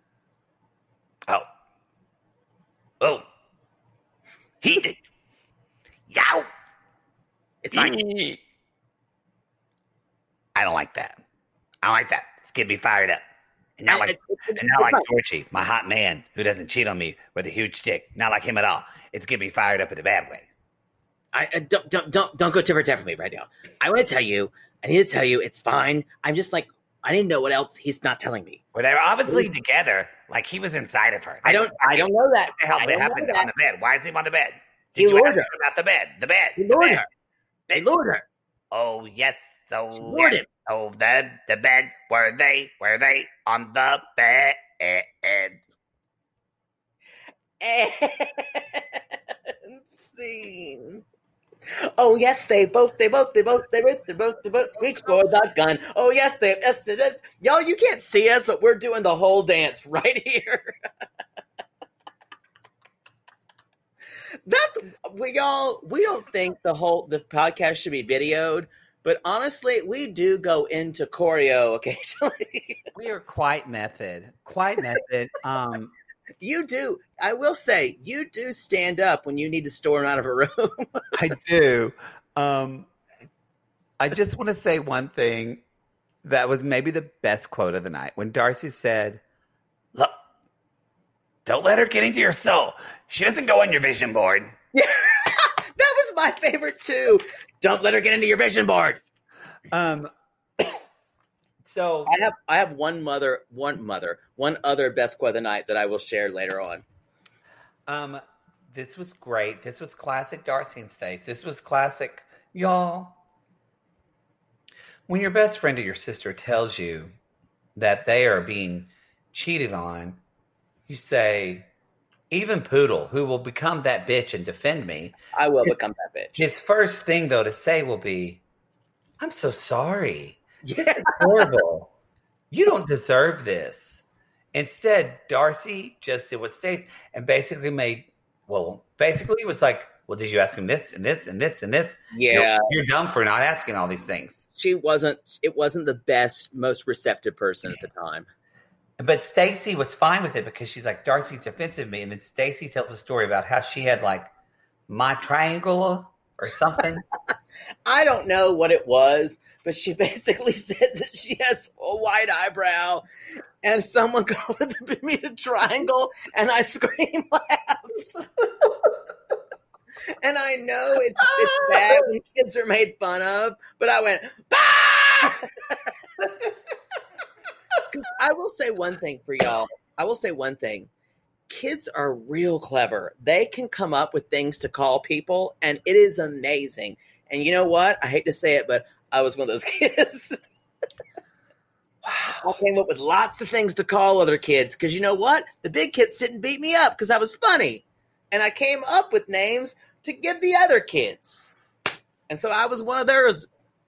Oh. He did. Yow. It's fine. I don't like that. I don't like that. It's getting me fired up. And not like Georgie, my hot man who doesn't cheat on me with a huge dick. Not like him at all. It's getting me fired up in a bad way. I don't go tit for tat for me right now. I need to tell you, it's fine. I'm just like, I didn't know what else he's not telling me. Well, they were obviously together, like he was inside of her. I don't know that. What the hell happened on the bed? Why is he on the bed? He Did you lured ask her. him about the bed? The bed. He lured her. They lured her. Oh yes. So She lured him. Oh, the bed. Were they on the bed? And scene. Oh yes, they both reach for the gun. Oh yes, y'all. You can't see us, but we're doing the whole dance right here. We don't think the podcast should be videoed, but honestly, we do go into choreo occasionally. We are quite method. You do. I will say, you do stand up when you need to storm out of a room. I do. I just want to say one thing that was maybe the best quote of the night when Darcy said, "Look, don't let her get into your soul. She doesn't go on your vision board." Yeah, that was my favorite too. Don't let her get into your vision board. So I have one other best quote of the night that I will share later on. This was great. This was classic Darcy and Stace. This was classic, y'all. When your best friend or your sister tells you that they are being cheated on, you say, even Poodle, who will become that bitch and defend me. I will become that bitch. His first thing, though, to say will be, I'm so sorry. This is horrible. You don't deserve this. Instead, Darcy just did what Stace and basically it was like, well, did you ask him this and this and this and this? Yeah. You're dumb for not asking all these things. It wasn't the best, most receptive person at the time. But Stacey was fine with it because she's like, Darcy's defensive of me. And then Stacey tells a story about how she had like my triangle or something. I don't know what it was, but she basically said that she has a wide eyebrow and someone called it the Bermuda Triangle, and I scream laughed. And I know it's bad when kids are made fun of, but I went, bah! I will say one thing for y'all. Kids are real clever. They can come up with things to call people, and it is amazing. And you know what? I hate to say it, but I was one of those kids. Wow. I came up with lots of things to call other kids because you know what? The big kids didn't beat me up because I was funny. And I came up with names to give the other kids. And so I was one of theirs.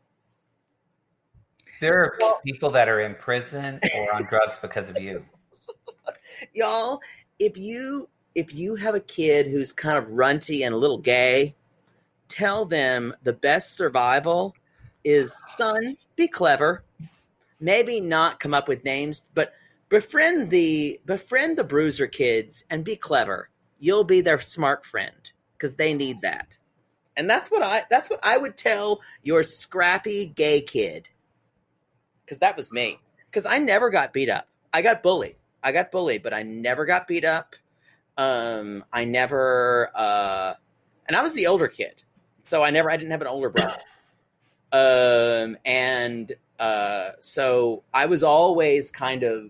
There are people that are in prison or on drugs because of you. Y'all, if you have a kid who's kind of runty and a little gay, tell them the best survival is, son, be clever. Maybe not come up with names, but befriend the bruiser kids and be clever. You'll be their smart friend because they need that. And that's what I would tell your scrappy gay kid. Because that was me. Because I never got beat up. I got bullied, but I never got beat up. And I was the older kid. So I didn't have an older brother. So I was always kind of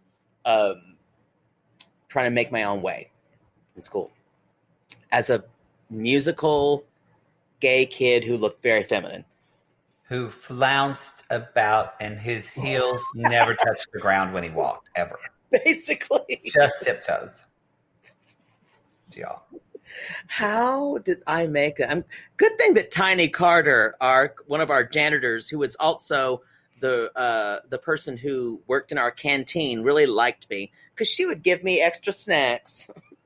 trying to make my own way in school. As a musical gay kid who looked very feminine. Who flounced about and his heels never touched the ground when he walked, ever. Basically. Just tiptoes. Y'all. How did I make that? Good thing that Tiny Carter, one of our janitors, who was also the person who worked in our canteen, really liked me because she would give me extra snacks.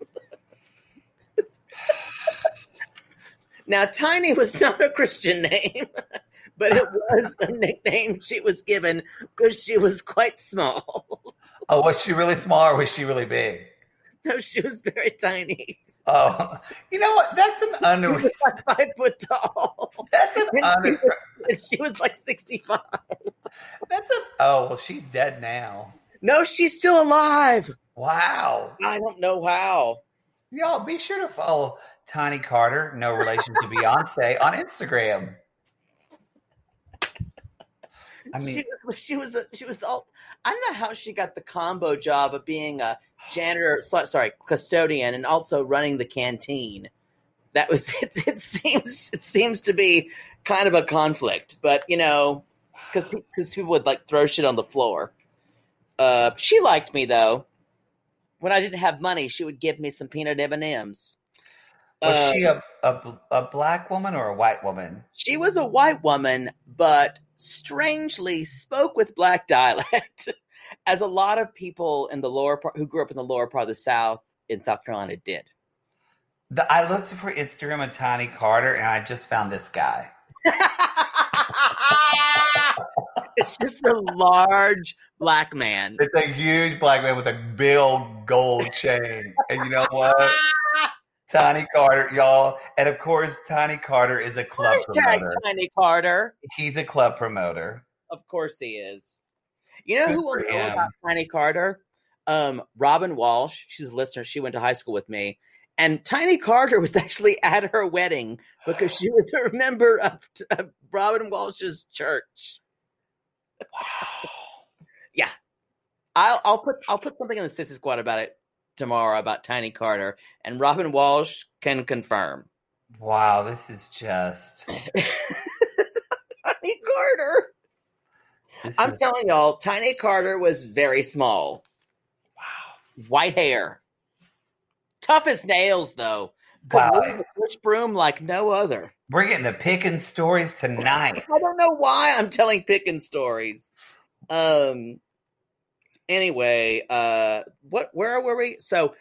Now, Tiny was not a Christian name, but it was a nickname she was given because she was quite small. Oh, was she really small or was she really big? No, she was very tiny. Oh, you know what? That's an unreal. She was like 5 foot tall. That's an She was like 65. Oh, well, she's dead now. No, she's still alive. Wow. I don't know how. Y'all be sure to follow Tiny Carter, no relation to Beyonce, on Instagram. I mean, she was all. I don't know how she got the combo job of being a janitor, custodian, and also running the canteen. That was it. Seems to be kind of a conflict, but because people would like throw shit on the floor. She liked me though. When I didn't have money, she would give me some peanut M&Ms. Was she a black woman or a white woman? She was a white woman, but strangely spoke with black dialect, as a lot of people in the lower part who grew up in the lower part of the South in South Carolina did. I looked for Instagram of Tiny Carter, and I just found this guy. It's just a large black man. It's a huge black man with a big old gold chain. And you know what? Tiny Carter, y'all. And of course, Tiny Carter is a club promoter. Tiny Carter. He's a club promoter. Of course he is. You know who will know about Tiny Carter? Robin Walsh. She's a listener. She went to high school with me. And Tiny Carter was actually at her wedding because she was a member of Robin Walsh's church. Wow. Yeah. I'll put something in the Sissy Squad about it tomorrow about Tiny Carter, and Robin Walsh can confirm. Wow, this is just Tiny Carter. I'm telling y'all, Tiny Carter was very small. Wow. White hair. Tough as nails, though. Wow. Push broom like no other. We're getting the picking stories tonight. I don't know why I'm telling picking stories. Anyway, where were we? So,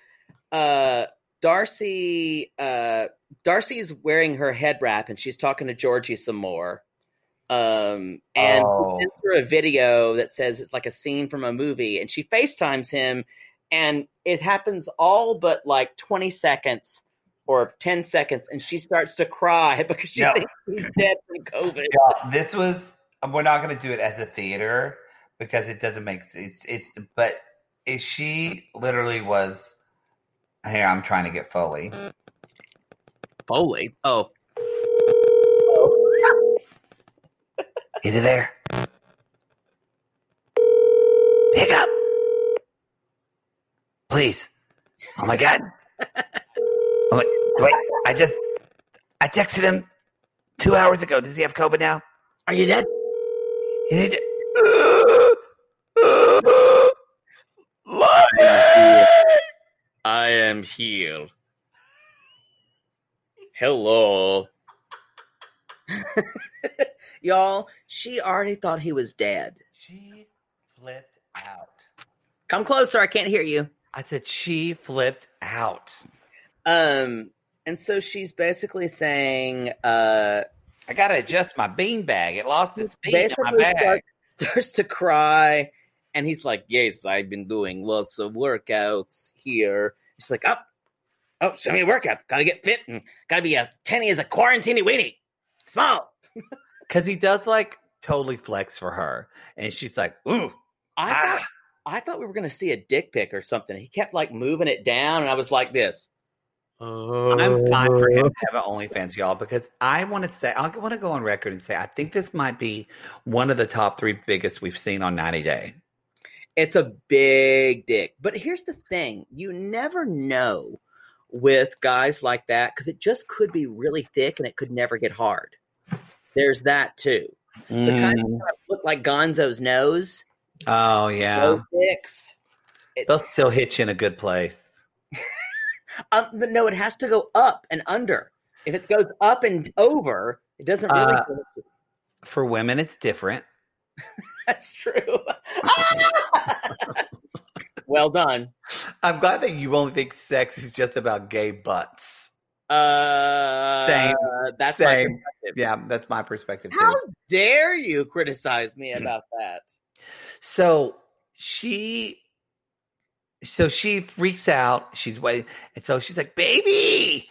Darcy's wearing her head wrap and she's talking to Georgie some more. And he sends her a video that says it's like a scene from a movie, and she FaceTimes him, and it happens all but like 20 seconds or 10 seconds, and she starts to cry because she thinks he's dead from COVID. Yeah, we're not going to do it as a theater because it doesn't make sense. But she literally was, here, I'm trying to get Foley. Foley? Oh. Is it there? Pick up. Please. Oh my God. Wait, I texted him 2 hours ago. Does he have COVID now? Are you dead? I am here. Hello. Y'all, she already thought he was dead. She flipped out. Come closer, I can't hear you. I said she flipped out. And so she's basically saying, I gotta adjust my beanbag. It lost its bean in my bag. Starts to cry, and he's like, yes, I've been doing lots of workouts here. She's like, oh, show me a workout. Gotta get fit and gotta be as tenny as a quarantini weenie. Small. Because he does like totally flex for her. And she's like, ooh. I thought we were going to see a dick pic or something. He kept like moving it down, and I was like this. I'm fine for him to have an OnlyFans, y'all, because I want to go on record and say I think this might be one of the top 3 biggest we've seen on 90 Day. It's a big dick. But here's the thing. You never know with guys like that because it just could be really thick and it could never get hard. There's that too. The kind of look like Gonzo's nose. Oh, yeah. Those dicks. They'll still hit you in a good place. No, it has to go up and under. If it goes up and over, it doesn't really. For women, it's different. That's true. Well done. I'm glad that you only think sex is just about gay butts. Same. That's my perspective. Yeah, that's my perspective too. How dare you criticize me about that? So she freaks out. She's waiting. And so she's like, baby.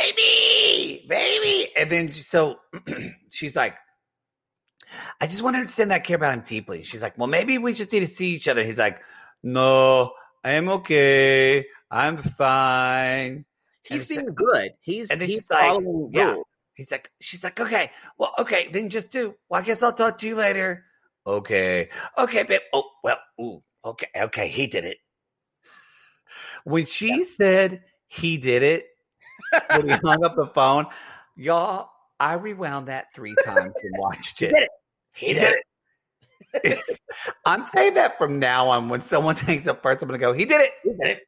And then she's like, I just want to understand that I care about him deeply. She's like, well, maybe we just need to see each other. He's like, No, I'm okay. I'm fine. He's being good. He's she's following rules. She's like, okay, well, okay, then just do. Well, I guess I'll talk to you later. Okay, babe. Oh, well, okay, he did it. When she said he did it, when he hung up the phone, y'all, I rewound that 3 times and watched it. He did it. I'm saying that from now on. When someone hangs up first, I'm going to go, he did it.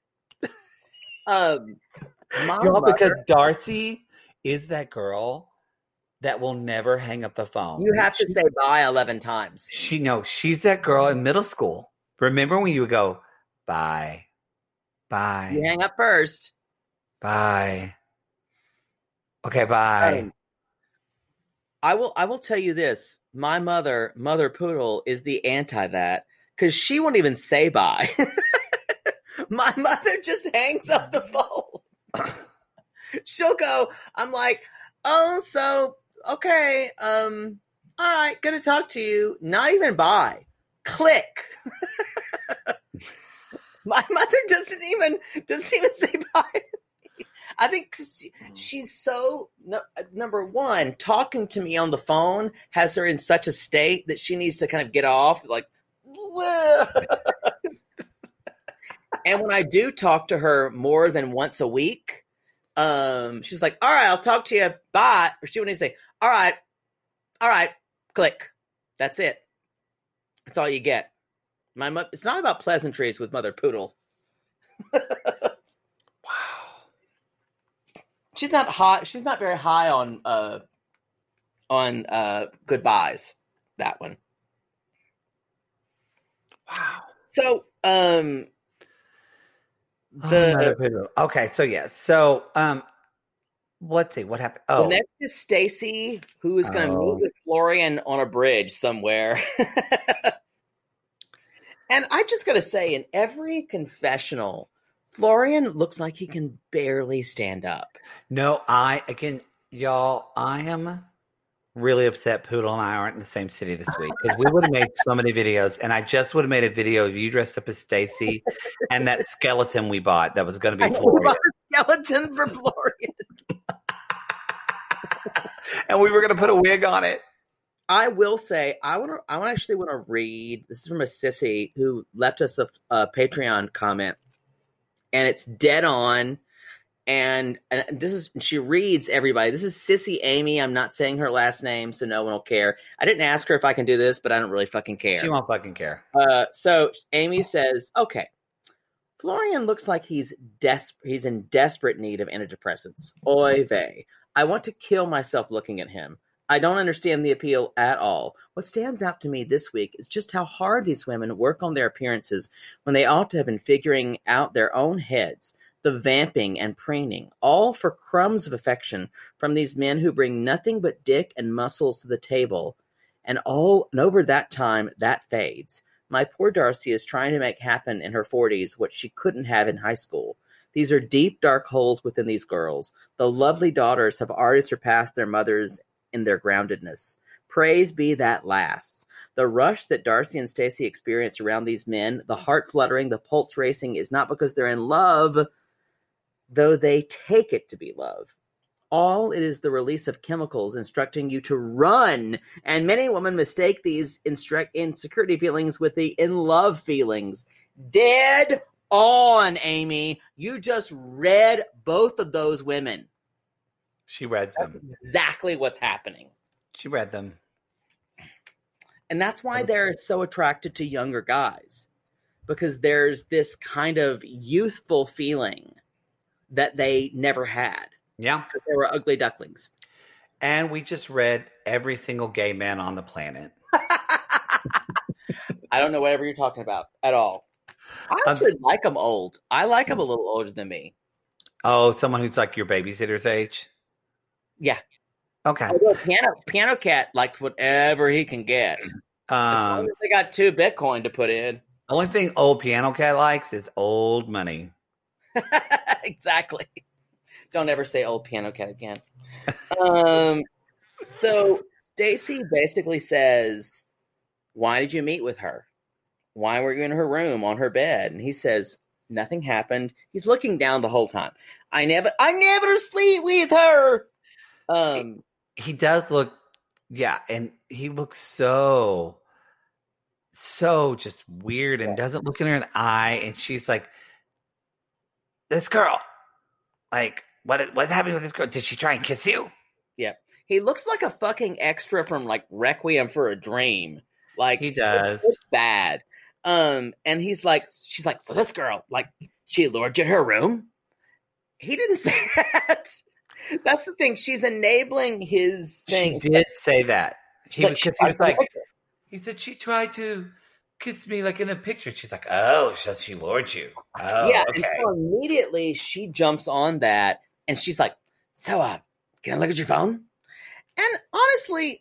Y'all, because Darcy is that girl that will never hang up the phone. You have to say bye 11 times. She's that girl in middle school. Remember when you would go, bye. You hang up first. Bye. Okay, bye. I will tell you this. My Mother Poodle, is the anti that, because she won't even say bye. My mother just hangs up the phone. She'll go, I'm like, oh, so, okay, all right, good to talk to you. Not even bye. Click. My mother doesn't even say bye. I think she's so, number one, talking to me on the phone has her in such a state that she needs to kind of get off, like, and when I do talk to her more than once a week, she's like, all right, I'll talk to you, bye. Or she wouldn't say, all right, click. That's it. That's all you get. It's not about pleasantries with Mother Poodle. Wow. She's not high. She's not very high on goodbyes. That one. Wow. So, okay. So yes. So, let's see what happened. Oh, the next is Stacy, who is going to meet with Florian on a bridge somewhere. And I just got to say, in every confessional, Florian looks like he can barely stand up. No, y'all, I am really upset Poodle and I aren't in the same city this week, because we would have made so many videos, and I just would have made a video of you dressed up as Stacy and that skeleton we bought that was going to be Florian. Skeleton for Florian. And we were going to put a wig on it. I will say, I actually want to read. This is from a sissy who left us a Patreon comment, and it's dead on. And she reads everybody. This is Sissy Amy. I'm not saying her last name, so no one will care. I didn't ask her if I can do this, but I don't really fucking care. She won't fucking care. So Amy says, okay, Florian looks like he's in desperate need of antidepressants. Oy vey. I want to kill myself looking at him. I don't understand the appeal at all. What stands out to me this week is just how hard these women work on their appearances when they ought to have been figuring out their own heads. The vamping and preening, all for crumbs of affection from these men who bring nothing but dick and muscles to the table. And over that time, that fades. My poor Darcy is trying to make happen in her 40s what she couldn't have in high school. These are deep, dark holes within these girls. The lovely daughters have already surpassed their mothers in their groundedness. Praise be that lasts. The rush that Darcy and Stacy experience around these men, the heart fluttering, the pulse racing, is not because they're in love, though they take it to be love. All it is the release of chemicals instructing you to run, and many women mistake these insecurity feelings with the in-love feelings. Dead on, Amy. You just read both of those women. She read them. That's exactly what's happening. She read them. And that's why they're so attracted to younger guys, because there's this kind of youthful feeling that they never had. Yeah. Because they were ugly ducklings. And we just read every single gay man on the planet. I don't know whatever you're talking about at all. I actually like them old. I like them a little older than me. Oh, someone who's like your babysitter's age? Yeah. Okay. Although Piano Cat likes whatever he can get. They got 2 Bitcoin to put in. The only thing old Piano Cat likes is old money. Exactly. Don't ever say old Piano Cat again. So Stacy basically says, why did you meet with her? why were you in her room on her bed? And he says, nothing happened. He's looking down the whole time. I never sleep with her. He does look, yeah, and he looks so just weird and doesn't look in her in the eye. And she's like, this girl, like, what's happening with this girl? Did she try and kiss you? Yeah. He looks like a fucking extra from like Requiem for a Dream. Like he does. It's bad. And she's like, so this girl, like, she lured you to her room? He didn't say that. That's the thing. She's enabling his thing. She did say that. He said she tried to kiss me like in the picture. She's like, oh, so she lured you. Oh, yeah. okay. And so immediately she jumps on that and she's like, so, can I look at your phone? And honestly,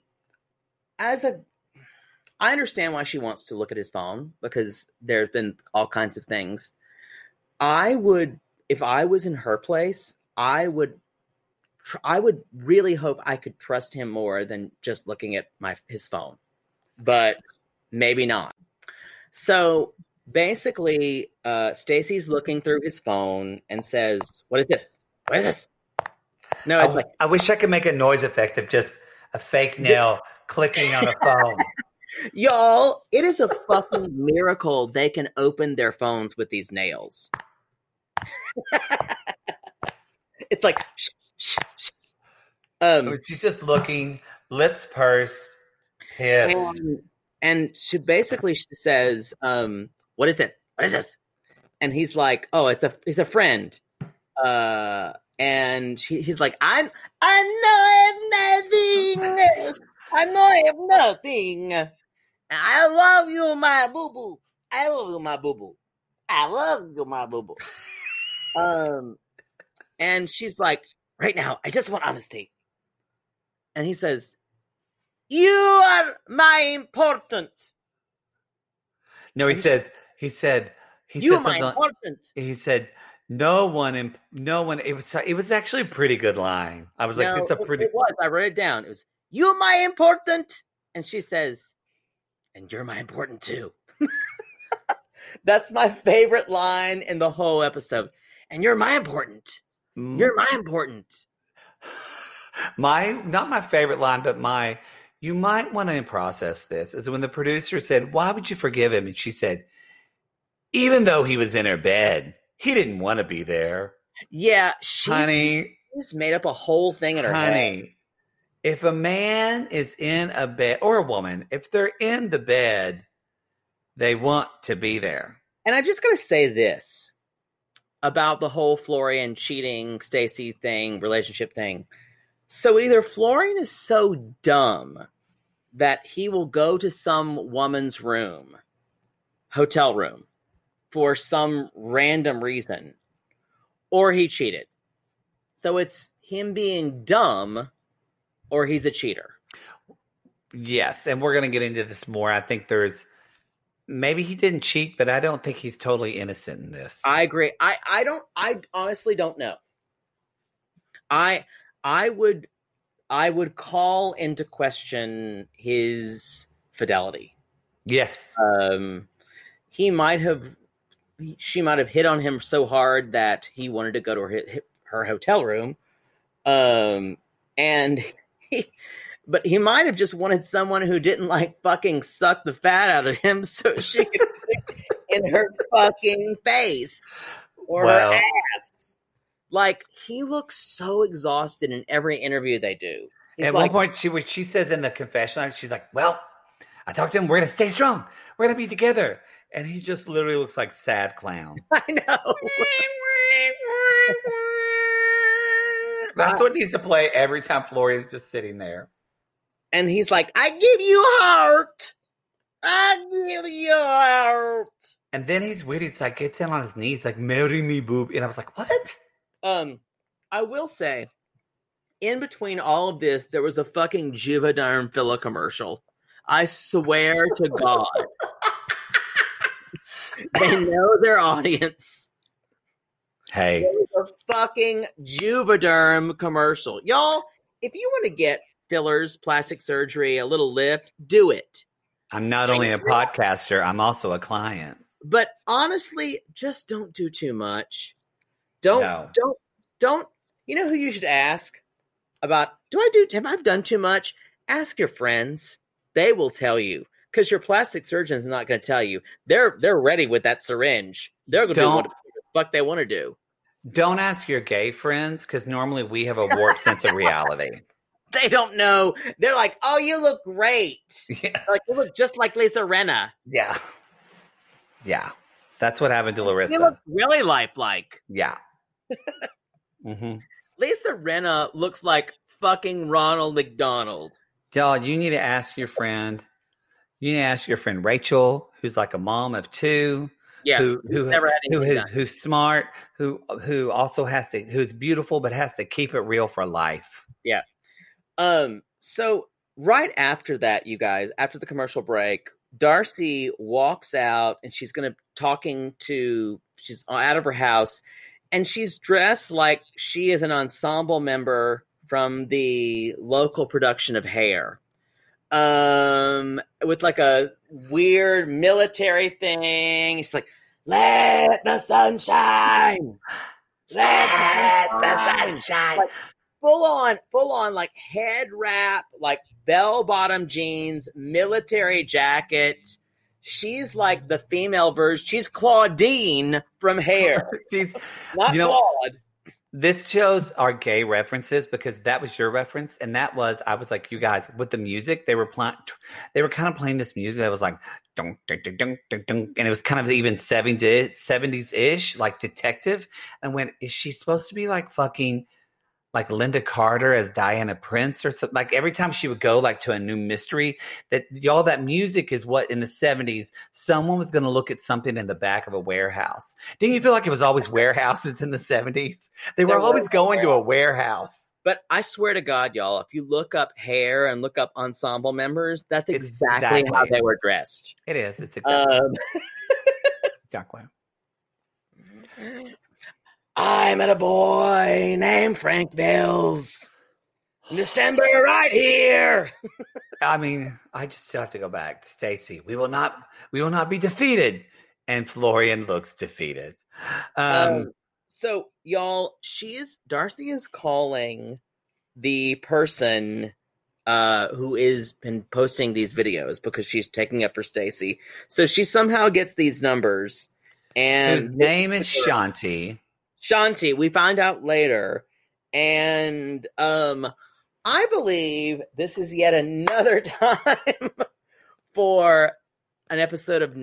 I understand why she wants to look at his phone because there's been all kinds of things. If I was in her place, I would really hope I could trust him more than just looking at his phone, but maybe not. So basically, Stacy's looking through his phone and says, "What is this? What is this?" No, I wish I could make a noise effect of just a fake nail clicking on a phone. Y'all, it is a fucking miracle they can open their phones with these nails. It's like, shh, shh, shh. She's just looking, lips pursed, pissed. And she basically says, what is this? What is this? And he's like, oh, he's a friend. And he's like, I know I have nothing. I know I have nothing. I love you, my boo-boo. I love you, my boo-boo. I love you, my boo-boo. And she's like, right now, I just want honesty. And he says, you are my important. No, he said, you are my important. He said, no one, it was actually a pretty good line. I was like, it was. I wrote it down. It was, you're my important. And she says, and you're my important too. That's my favorite line in the whole episode. And you're my important. You're my important. Not my favorite line, but you might want to process this, is when the producer said, why would you forgive him? And she said, even though he was in her bed, he didn't want to be there. Yeah, she's made up a whole thing in her head. If a man is in a bed, or a woman, if they're in the bed, they want to be there. And I just got to say this about the whole Florian cheating Stacy thing, relationship thing. So either Florian is so dumb that he will go to some woman's room, hotel room, for some random reason, or he cheated. So it's him being dumb, or he's a cheater. Yes, and we're going to get into this more. I think maybe he didn't cheat, but I don't think he's totally innocent in this. I agree. I honestly don't know. I would call into question his fidelity. Yes. She might have hit on him so hard that he wanted to go to her hotel room. But he might have just wanted someone who didn't like fucking suck the fat out of him so she could put it in her fucking face or her ass. Like, he looks so exhausted in every interview they do. At one point, she says in the confessional, she's like, well, I talked to him. We're going to stay strong. We're going to be together. And he just literally looks like sad clown. I know. That's what needs to play every time Florian's just sitting there. And he's like, I give you heart. I give you heart. And then he's weird. He's like, gets down on his knees, like, marry me, boob. And I was like, what? I will say, in between all of this, there was a fucking Juvederm filler commercial. I swear to God. They know their audience. Hey. There was a fucking Juvederm commercial. Y'all, if you want to get fillers, plastic surgery, a little lift, do it. I'm not only a podcaster, I'm also a client. But honestly, just don't do too much. No. Don't. You know who you should ask about? Have I done too much? Ask your friends. They will tell you, because your plastic surgeon's not going to tell you. They're ready with that syringe. They're going to do what the fuck they want to do. Don't ask your gay friends, because normally we have a warped sense of reality. They don't know. They're like, "Oh, you look great. Yeah. Like you look just like Lisa Rinna. Yeah. Yeah. That's what happened to Larissa. You look really lifelike." Yeah. Mm-hmm. Lisa Rinna looks like fucking Ronald McDonald. Y'all, you need to ask your friend. You need to ask your friend Rachel, who's like a mom of two. Yeah, who's smart, who also who's beautiful, but has to keep it real for life. Yeah. So right after that, you guys, after the commercial break, Darcy walks out and she's she's out of her house, and she's dressed like she is an ensemble member from the local production of Hair. With like a weird military thing. She's like, "Let the sun shine. Let the sun shine." Like, full on like head wrap, like bell-bottom jeans, military jacket. She's like the female version. She's Claudine from Hair. She's not Claude. This shows our gay references, because that was your reference, and I was like, you guys, with the music, they were kind of playing this music that was like, dun, dun, dun, dun, dun, dun, and it was kind of even 70s-ish, like detective. And is she supposed to be like fucking like Linda Carter as Diana Prince or something? Like every time she would go like to a new mystery, that music is what in the 70s, someone was going to look at something in the back of a warehouse. Didn't you feel like it was always warehouses in the 70s? They were always going to a warehouse. But I swear to God, y'all, if you look up Hair and look up ensemble members, that's exactly how they were dressed. It is. It's exactly. Exactly. I met a boy named Frank Mills. December right here. I mean, I just have to go back. Stacy, we will not be defeated. And Florian looks defeated. So y'all, Darcy is calling the person who is been posting these videos, because she's taking up for Stacy. So she somehow gets these numbers, and whose name is Shanti. Shanti, we find out later. And I believe this is yet another time for an episode of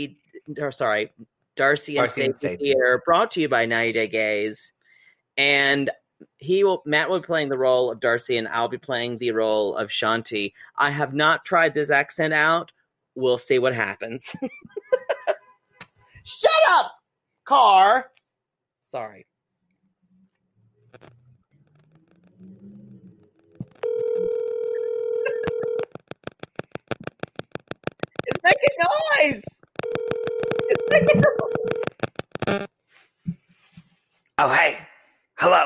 Darcy and Stacey Theater, brought to you by 90 Day Gaze. And Matt will be playing the role of Darcy, and I'll be playing the role of Shanti. I have not tried this accent out. We'll see what happens. Shut up, car. Sorry. It's making noise. Oh, hey. Hello.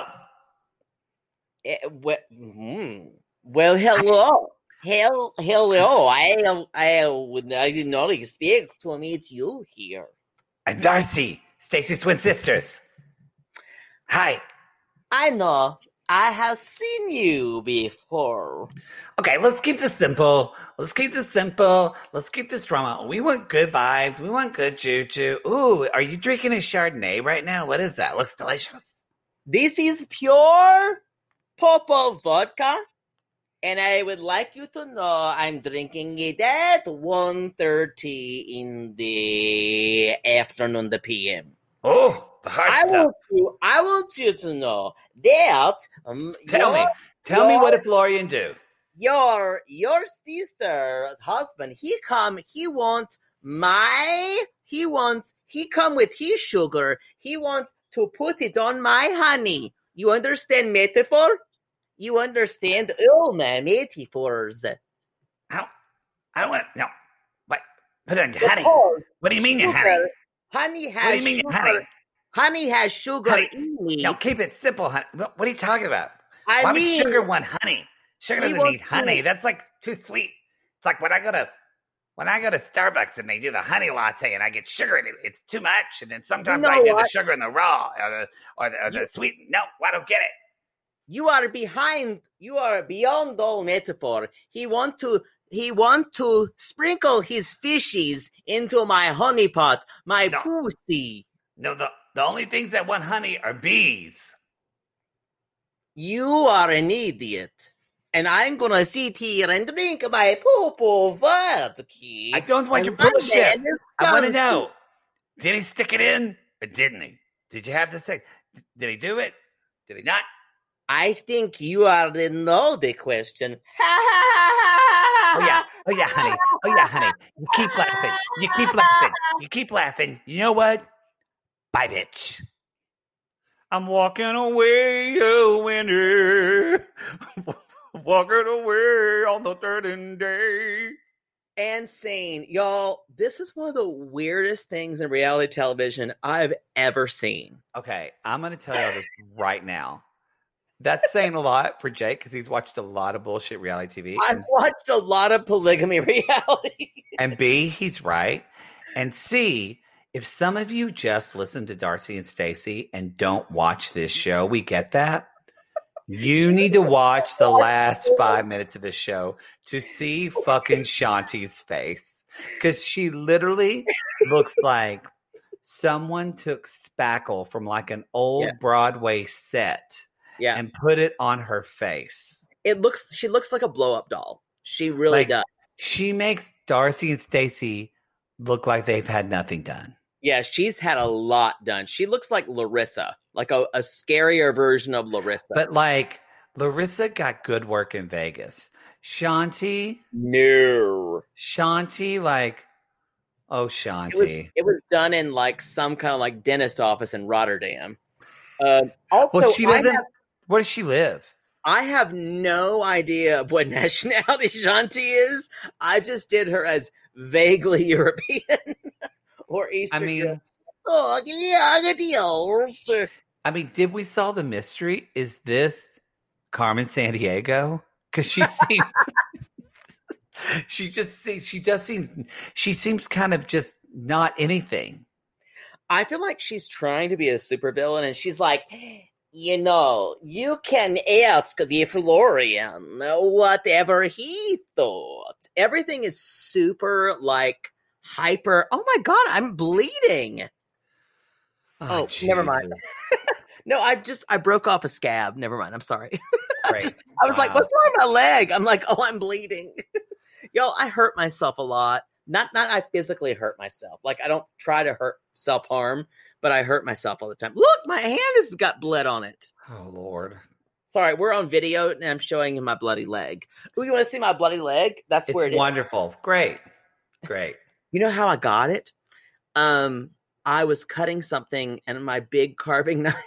Well, hello. Hello. I did not expect to meet you here. I'm Darcy, Stacy's twin sisters. Hi. I know. I have seen you before. Okay, let's keep this simple. Let's keep this drama. We want good vibes. We want good juju. Ooh, are you drinking a Chardonnay right now? What is that? Looks delicious. This is pure Popov vodka, and I would like you to know I'm drinking it at 1:30 in the afternoon, the PM. Oh, the hard stuff. I want you to know that. Tell me what did Florian do? Your sister husband, he come with his sugar. He want to put it on my honey. You understand metaphor? You understand all my metaphors. I don't want no. What? Put it on your honey. What do you mean, your honey? Honey has What do you mean, sugar. honey? Honey has sugar in it. No, keep it simple, honey. What are you talking about? I Why mean, would sugar want honey? Sugar doesn't need honey. That's like too sweet. It's like when I go to when I go to Starbucks and they do the honey latte and I get sugar in it, it's too much. And then sometimes You know I do what? the sugar in the raw or the sweet. No, I don't get it. You are beyond all metaphor. He want to sprinkle his fishies into my honey pot, my pussy. No, the only things that want honey are bees. You are an idiot. And I'm gonna sit here and drink my poo-poo vodka. I don't want your bullshit. I want to know, did he stick it in or didn't he? Did you have to say, did he do it? Did he not? I think you already know the question. Oh yeah, honey. Oh yeah, honey. You keep laughing. You know what? Bye, bitch. I'm walking away, a winner. Walking away on the 13th day. And saying, y'all, this is one of the weirdest things in reality television I've ever seen. Okay, I'm going to tell y'all this right now. That's saying a lot for Jake because he's watched a lot of bullshit reality TV. I've watched a lot of polygamy reality. And B, he's right. And C, if some of you just listen to Darcy and Stacey and don't watch this show, we get that. You need to watch the last 5 minutes of this show to see fucking Shanti's face. Because she literally looks like someone took spackle from like an old Broadway set and put it on her face. She looks like a blow-up doll. She really does. She makes Darcy and Stacey look like they've had nothing done. Yeah, she's had a lot done. She looks like Larissa, like a scarier version of Larissa. But like Larissa got good work in Vegas. Shanti, like, oh, Shanti. It was done in like some kind of like dentist office in Rotterdam. Well, she doesn't. Where does she live? I have no idea of what nationality Shanti is. I just did her as vaguely European or Eastern. Europe. I mean, did we solve the mystery? Is this Carmen Sandiego? Because she seems, she seems kind of just not anything. I feel like she's trying to be a supervillain, and she's like, you can ask the Florian whatever he thought. Everything is super like hyper. Oh my God, I'm bleeding. Oh, never mind. No, I broke off a scab. Never mind. I'm sorry. I was like, what's wrong with my leg? I'm like, oh, I'm bleeding. Yo, I hurt myself a lot. Not I physically hurt myself. Like, I don't try to hurt self-harm, but I hurt myself all the time. Look, my hand has got blood on it. Oh, Lord. Sorry, we're on video, and I'm showing him my bloody leg. Oh, you want to see my bloody leg? That's where it is. Wonderful. Great. You know how I got it? I was cutting something, and my big carving knife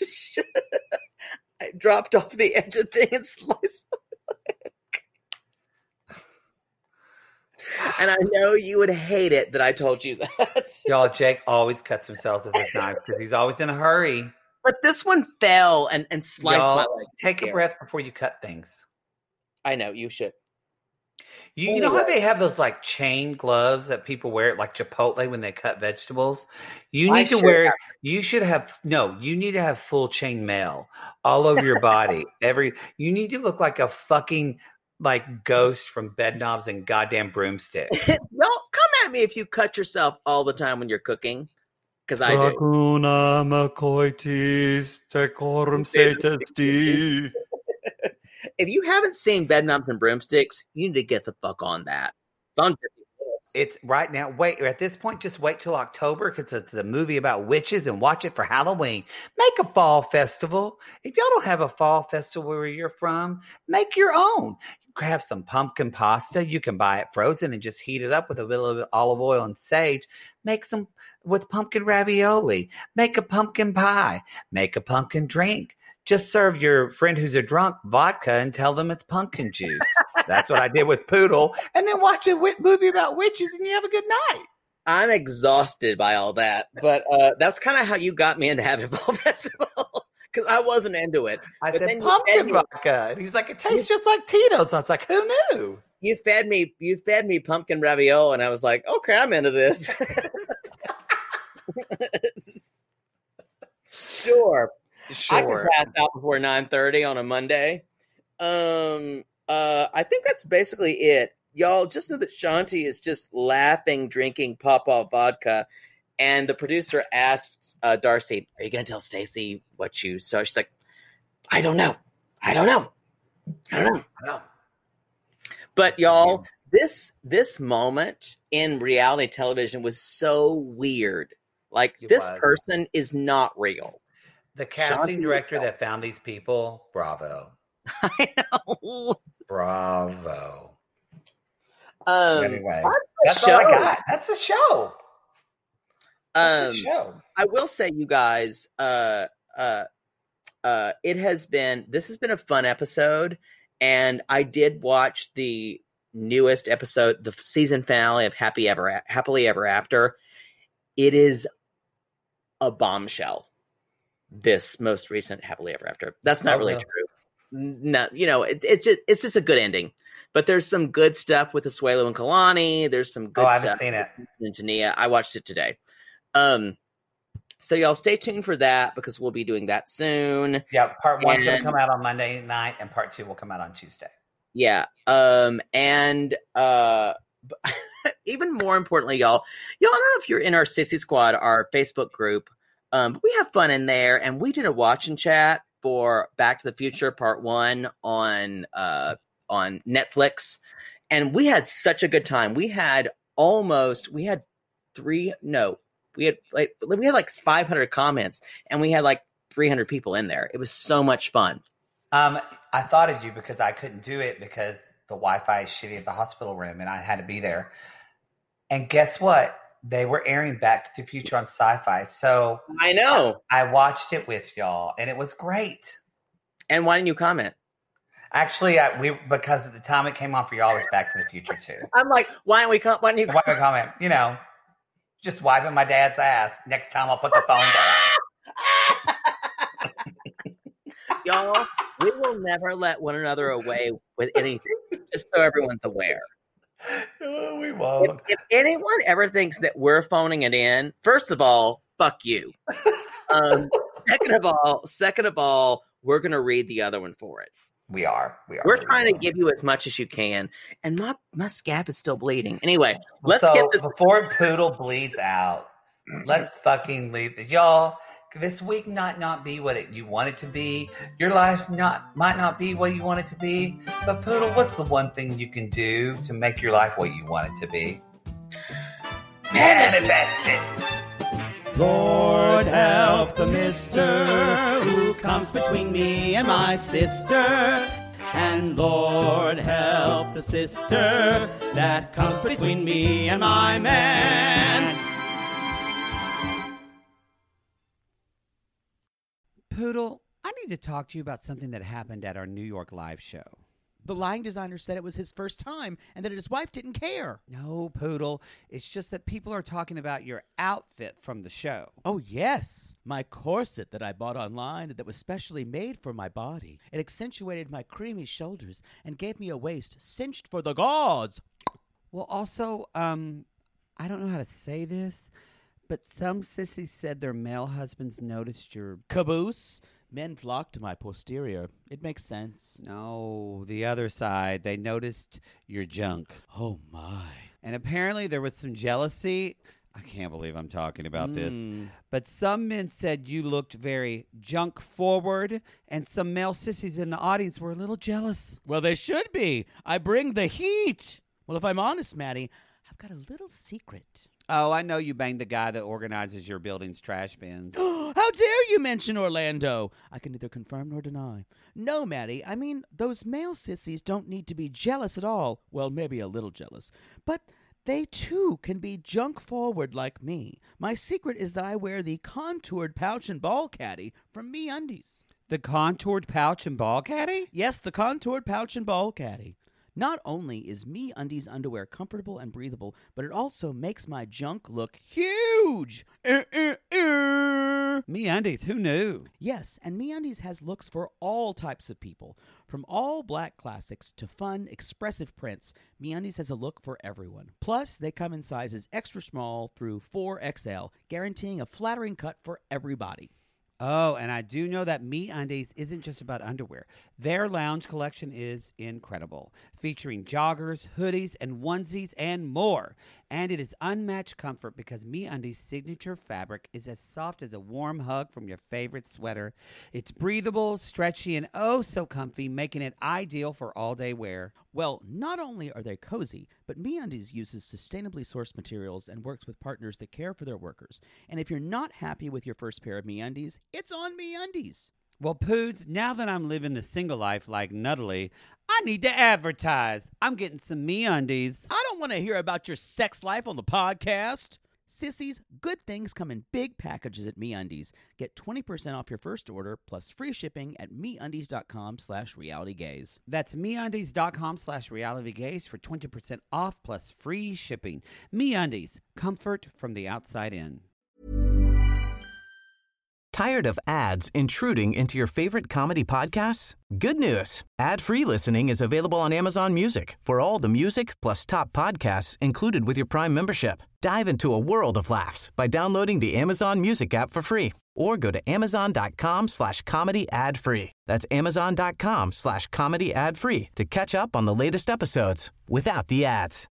I dropped off the edge of the thing and sliced my leg. And I know you would hate it that I told you that. Y'all, Jake always cuts himself with his knife because he's always in a hurry. But this one fell and sliced my leg. Take a breath before you cut things. I know, you should. You know how they have those like chain gloves that people wear at like Chipotle when they cut vegetables? You need to wear. You should have you need to have full chain mail all over your body. You need to look like a fucking like ghost from Bedknobs and goddamn Broomstick. Don't come at me if you cut yourself all the time when you're cooking, because I do. If you haven't seen Bedknobs and Broomsticks, you need to get the fuck on that. It's on Disney+. It's right now. Wait, at this point, just wait till October because it's a movie about witches and watch it for Halloween. Make a fall festival. If y'all don't have a fall festival where you're from, make your own. Have some pumpkin pasta. You can buy it frozen and just heat it up with a little of olive oil and sage. Make some with pumpkin ravioli. Make a pumpkin pie. Make a pumpkin drink. Just serve your friend who's a drunk vodka and tell them it's pumpkin juice. That's what I did with Poodle. And then watch a movie about witches and you have a good night. I'm exhausted by all that. But that's kind of how you got me into having a fall festival. Because I wasn't into it. I said pumpkin vodka. And he's like, it tastes just like Tito's. I was like, who knew? you fed me pumpkin ravioli, and I was like, okay, I'm into this. Sure. I can pass out before 9:30 on a Monday. I think that's basically it. Y'all, just know that Shanti is just laughing, drinking Pawpaw vodka. And the producer asks Darcy, are you going to tell Stacey what you saw? She's like, I don't know. But y'all, this moment in reality television was so weird. Like, this person is not real. The casting director that found these people, bravo. I know. Bravo. Anyway, that's all I got. That's the show. I will say, you guys, this has been a fun episode, and I did watch the newest episode, the season finale of Happily Ever After. It is a bombshell. This most recent Happily Ever After. That's not really true. No, it's just a good ending. But there's some good stuff with Asuelu and Kalani. There's some good stuff. I haven't seen it. In Tania. I watched it today. So y'all stay tuned for that, because we'll be doing that soon. Yeah, part 1's going to come out on Monday night, and part 2 will come out on Tuesday. Yeah. Even more importantly, y'all, I don't know if you're in our Sissy Squad, our Facebook group, but we have fun in there, and we did a watch and chat for Back to the Future Part 1 on Netflix, and we had such a good time. We had like 500 comments, and we had like 300 people in there. It was so much fun. I thought of you because I couldn't do it because the Wi-Fi is shitty at the hospital room, and I had to be there. And guess what? They were airing Back to the Future on Sci-Fi, so I know. I watched it with y'all, and it was great. And why didn't you comment? Actually, because at the time it came on for y'all, it was Back to the Future too. I'm like, why didn't you comment? Just wiping my dad's ass. Next time I'll put the phone down. Y'all, we will never let one another away with anything, just so everyone's aware. Oh, we won't. If anyone ever thinks that we're phoning it in, first of all, fuck you. Second of all, we're going to read the other one for it. We are. We're trying to give you as much as you can. And my scab is still bleeding. Anyway, let's get this. Before Poodle bleeds out, let's fucking leave this. Y'all, this week might not be what you want it to be. Your life might not be what you want it to be. But Poodle, what's the one thing you can do to make your life what you want it to be? Manifest it. Lord help the mister who comes between me and my sister. And Lord help the sister that comes between me and my man. Poodle, I need to talk to you about something that happened at our New York live show. The lighting designer said it was his first time and that his wife didn't care. No, Poodle. It's just that people are talking about your outfit from the show. Oh, yes. My corset that I bought online that was specially made for my body. It accentuated my creamy shoulders and gave me a waist cinched for the gods. Well, also, I don't know how to say this, but some sissies said their male husbands noticed your caboose. Men flock to my posterior. It makes sense. No, the other side. They noticed your junk. Oh, my. And apparently there was some jealousy. I can't believe I'm talking about this. But some men said you looked very junk forward, and some male sissies in the audience were a little jealous. Well, they should be. I bring the heat. Well, if I'm honest, Maddie, I've got a little secret. Oh, I know you banged the guy that organizes your building's trash bins. How dare you mention Orlando? I can neither confirm nor deny. No, Maddie, I mean, those male sissies don't need to be jealous at all. Well, maybe a little jealous. But they, too, can be junk forward like me. My secret is that I wear the contoured pouch and ball caddy from MeUndies. The contoured pouch and ball caddy? Yes, the contoured pouch and ball caddy. Not only is MeUndies underwear comfortable and breathable, but it also makes my junk look huge. winner. MeUndies, who knew? Yes, and MeUndies has looks for all types of people. From all black classics to fun, expressive prints, MeUndies has a look for everyone. Plus, they come in sizes extra small through 4XL, guaranteeing a flattering cut for everybody. Oh, and I do know that MeUndies isn't just about underwear. Their lounge collection is incredible, featuring joggers, hoodies, and onesies, and more. And it is unmatched comfort because MeUndies' signature fabric is as soft as a warm hug from your favorite sweater. It's breathable, stretchy, and oh so comfy, making it ideal for all-day wear. Well, not only are they cozy, but MeUndies uses sustainably sourced materials and works with partners that care for their workers. And if you're not happy with your first pair of MeUndies, it's on MeUndies. Well, Poods, now that I'm living the single life like Nuttily, I need to advertise. I'm getting some MeUndies. I don't want to hear about your sex life on the podcast. Sissies, good things come in big packages at MeUndies. Get 20% off your first order plus free shipping at MeUndies.com/realitygaze. That's MeUndies.com/realitygaze for 20% off plus free shipping. MeUndies, comfort from the outside in. Tired of ads intruding into your favorite comedy podcasts? Good news. Ad-free listening is available on Amazon Music for all the music plus top podcasts included with your Prime membership. Dive into a world of laughs by downloading the Amazon Music app for free or go to amazon.com/comedy ad-free. That's amazon.com/comedy ad-free to catch up on the latest episodes without the ads.